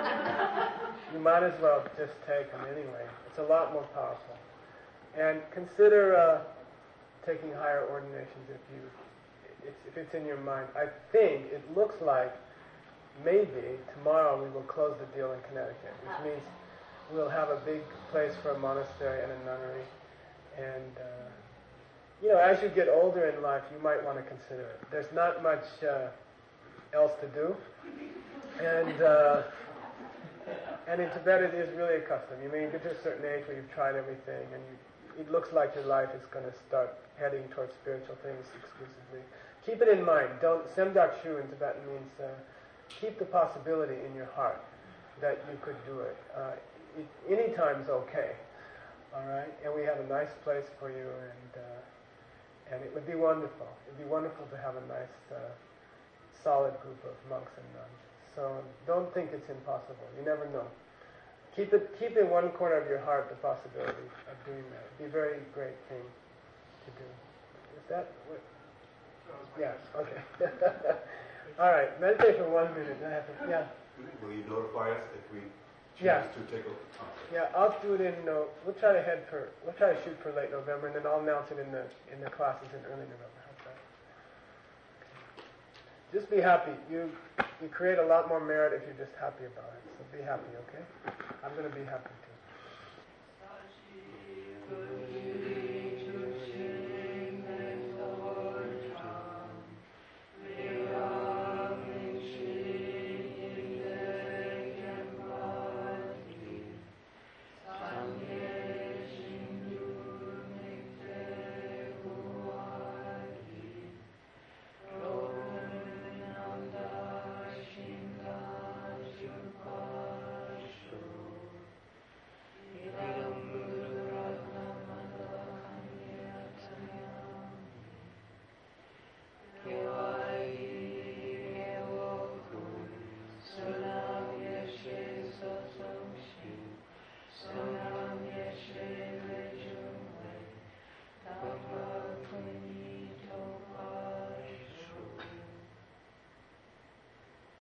[SPEAKER 1] you might as well just take them anyway. It's a lot more powerful. And consider uh, taking higher ordinations if you, it's, if it's in your mind. I think it looks like maybe tomorrow we will close the deal in Connecticut, which means we'll have a big place for a monastery and a nunnery. And uh, you know, as you get older in life, you might want to consider it. There's not much uh, else to do, and. Uh, And in Tibet, it is really a custom. You mean, you get to a certain age where you've tried everything, and you, it looks like your life is going to start heading towards spiritual things exclusively. Keep it in mind. Don't Semdak Shu in Tibetan means uh, keep the possibility in your heart that you could do it. Uh, it any time's okay, all right. And we have a nice place for you, and uh, and it would be wonderful. It'd be wonderful to have a nice, uh, solid group of monks and nuns. So don't think it's impossible. You never know. Keep it. Keep in one corner of your heart the possibility of doing that. It'd be a very great thing to do. Is that what? Yeah. Okay. All right. Meditate for one minute. I have to, yeah.
[SPEAKER 11] Will you notify us if we choose
[SPEAKER 1] Yeah.
[SPEAKER 11] to take a? Okay.
[SPEAKER 1] Yeah. I'll do it in. Uh, we'll try to head for. We'll try to shoot for late November, and then I'll announce it in the in the classes in early November. How's that? Just be happy. You you create a lot more merit if you're just happy about it. So be happy, okay? I'm going to be happy too.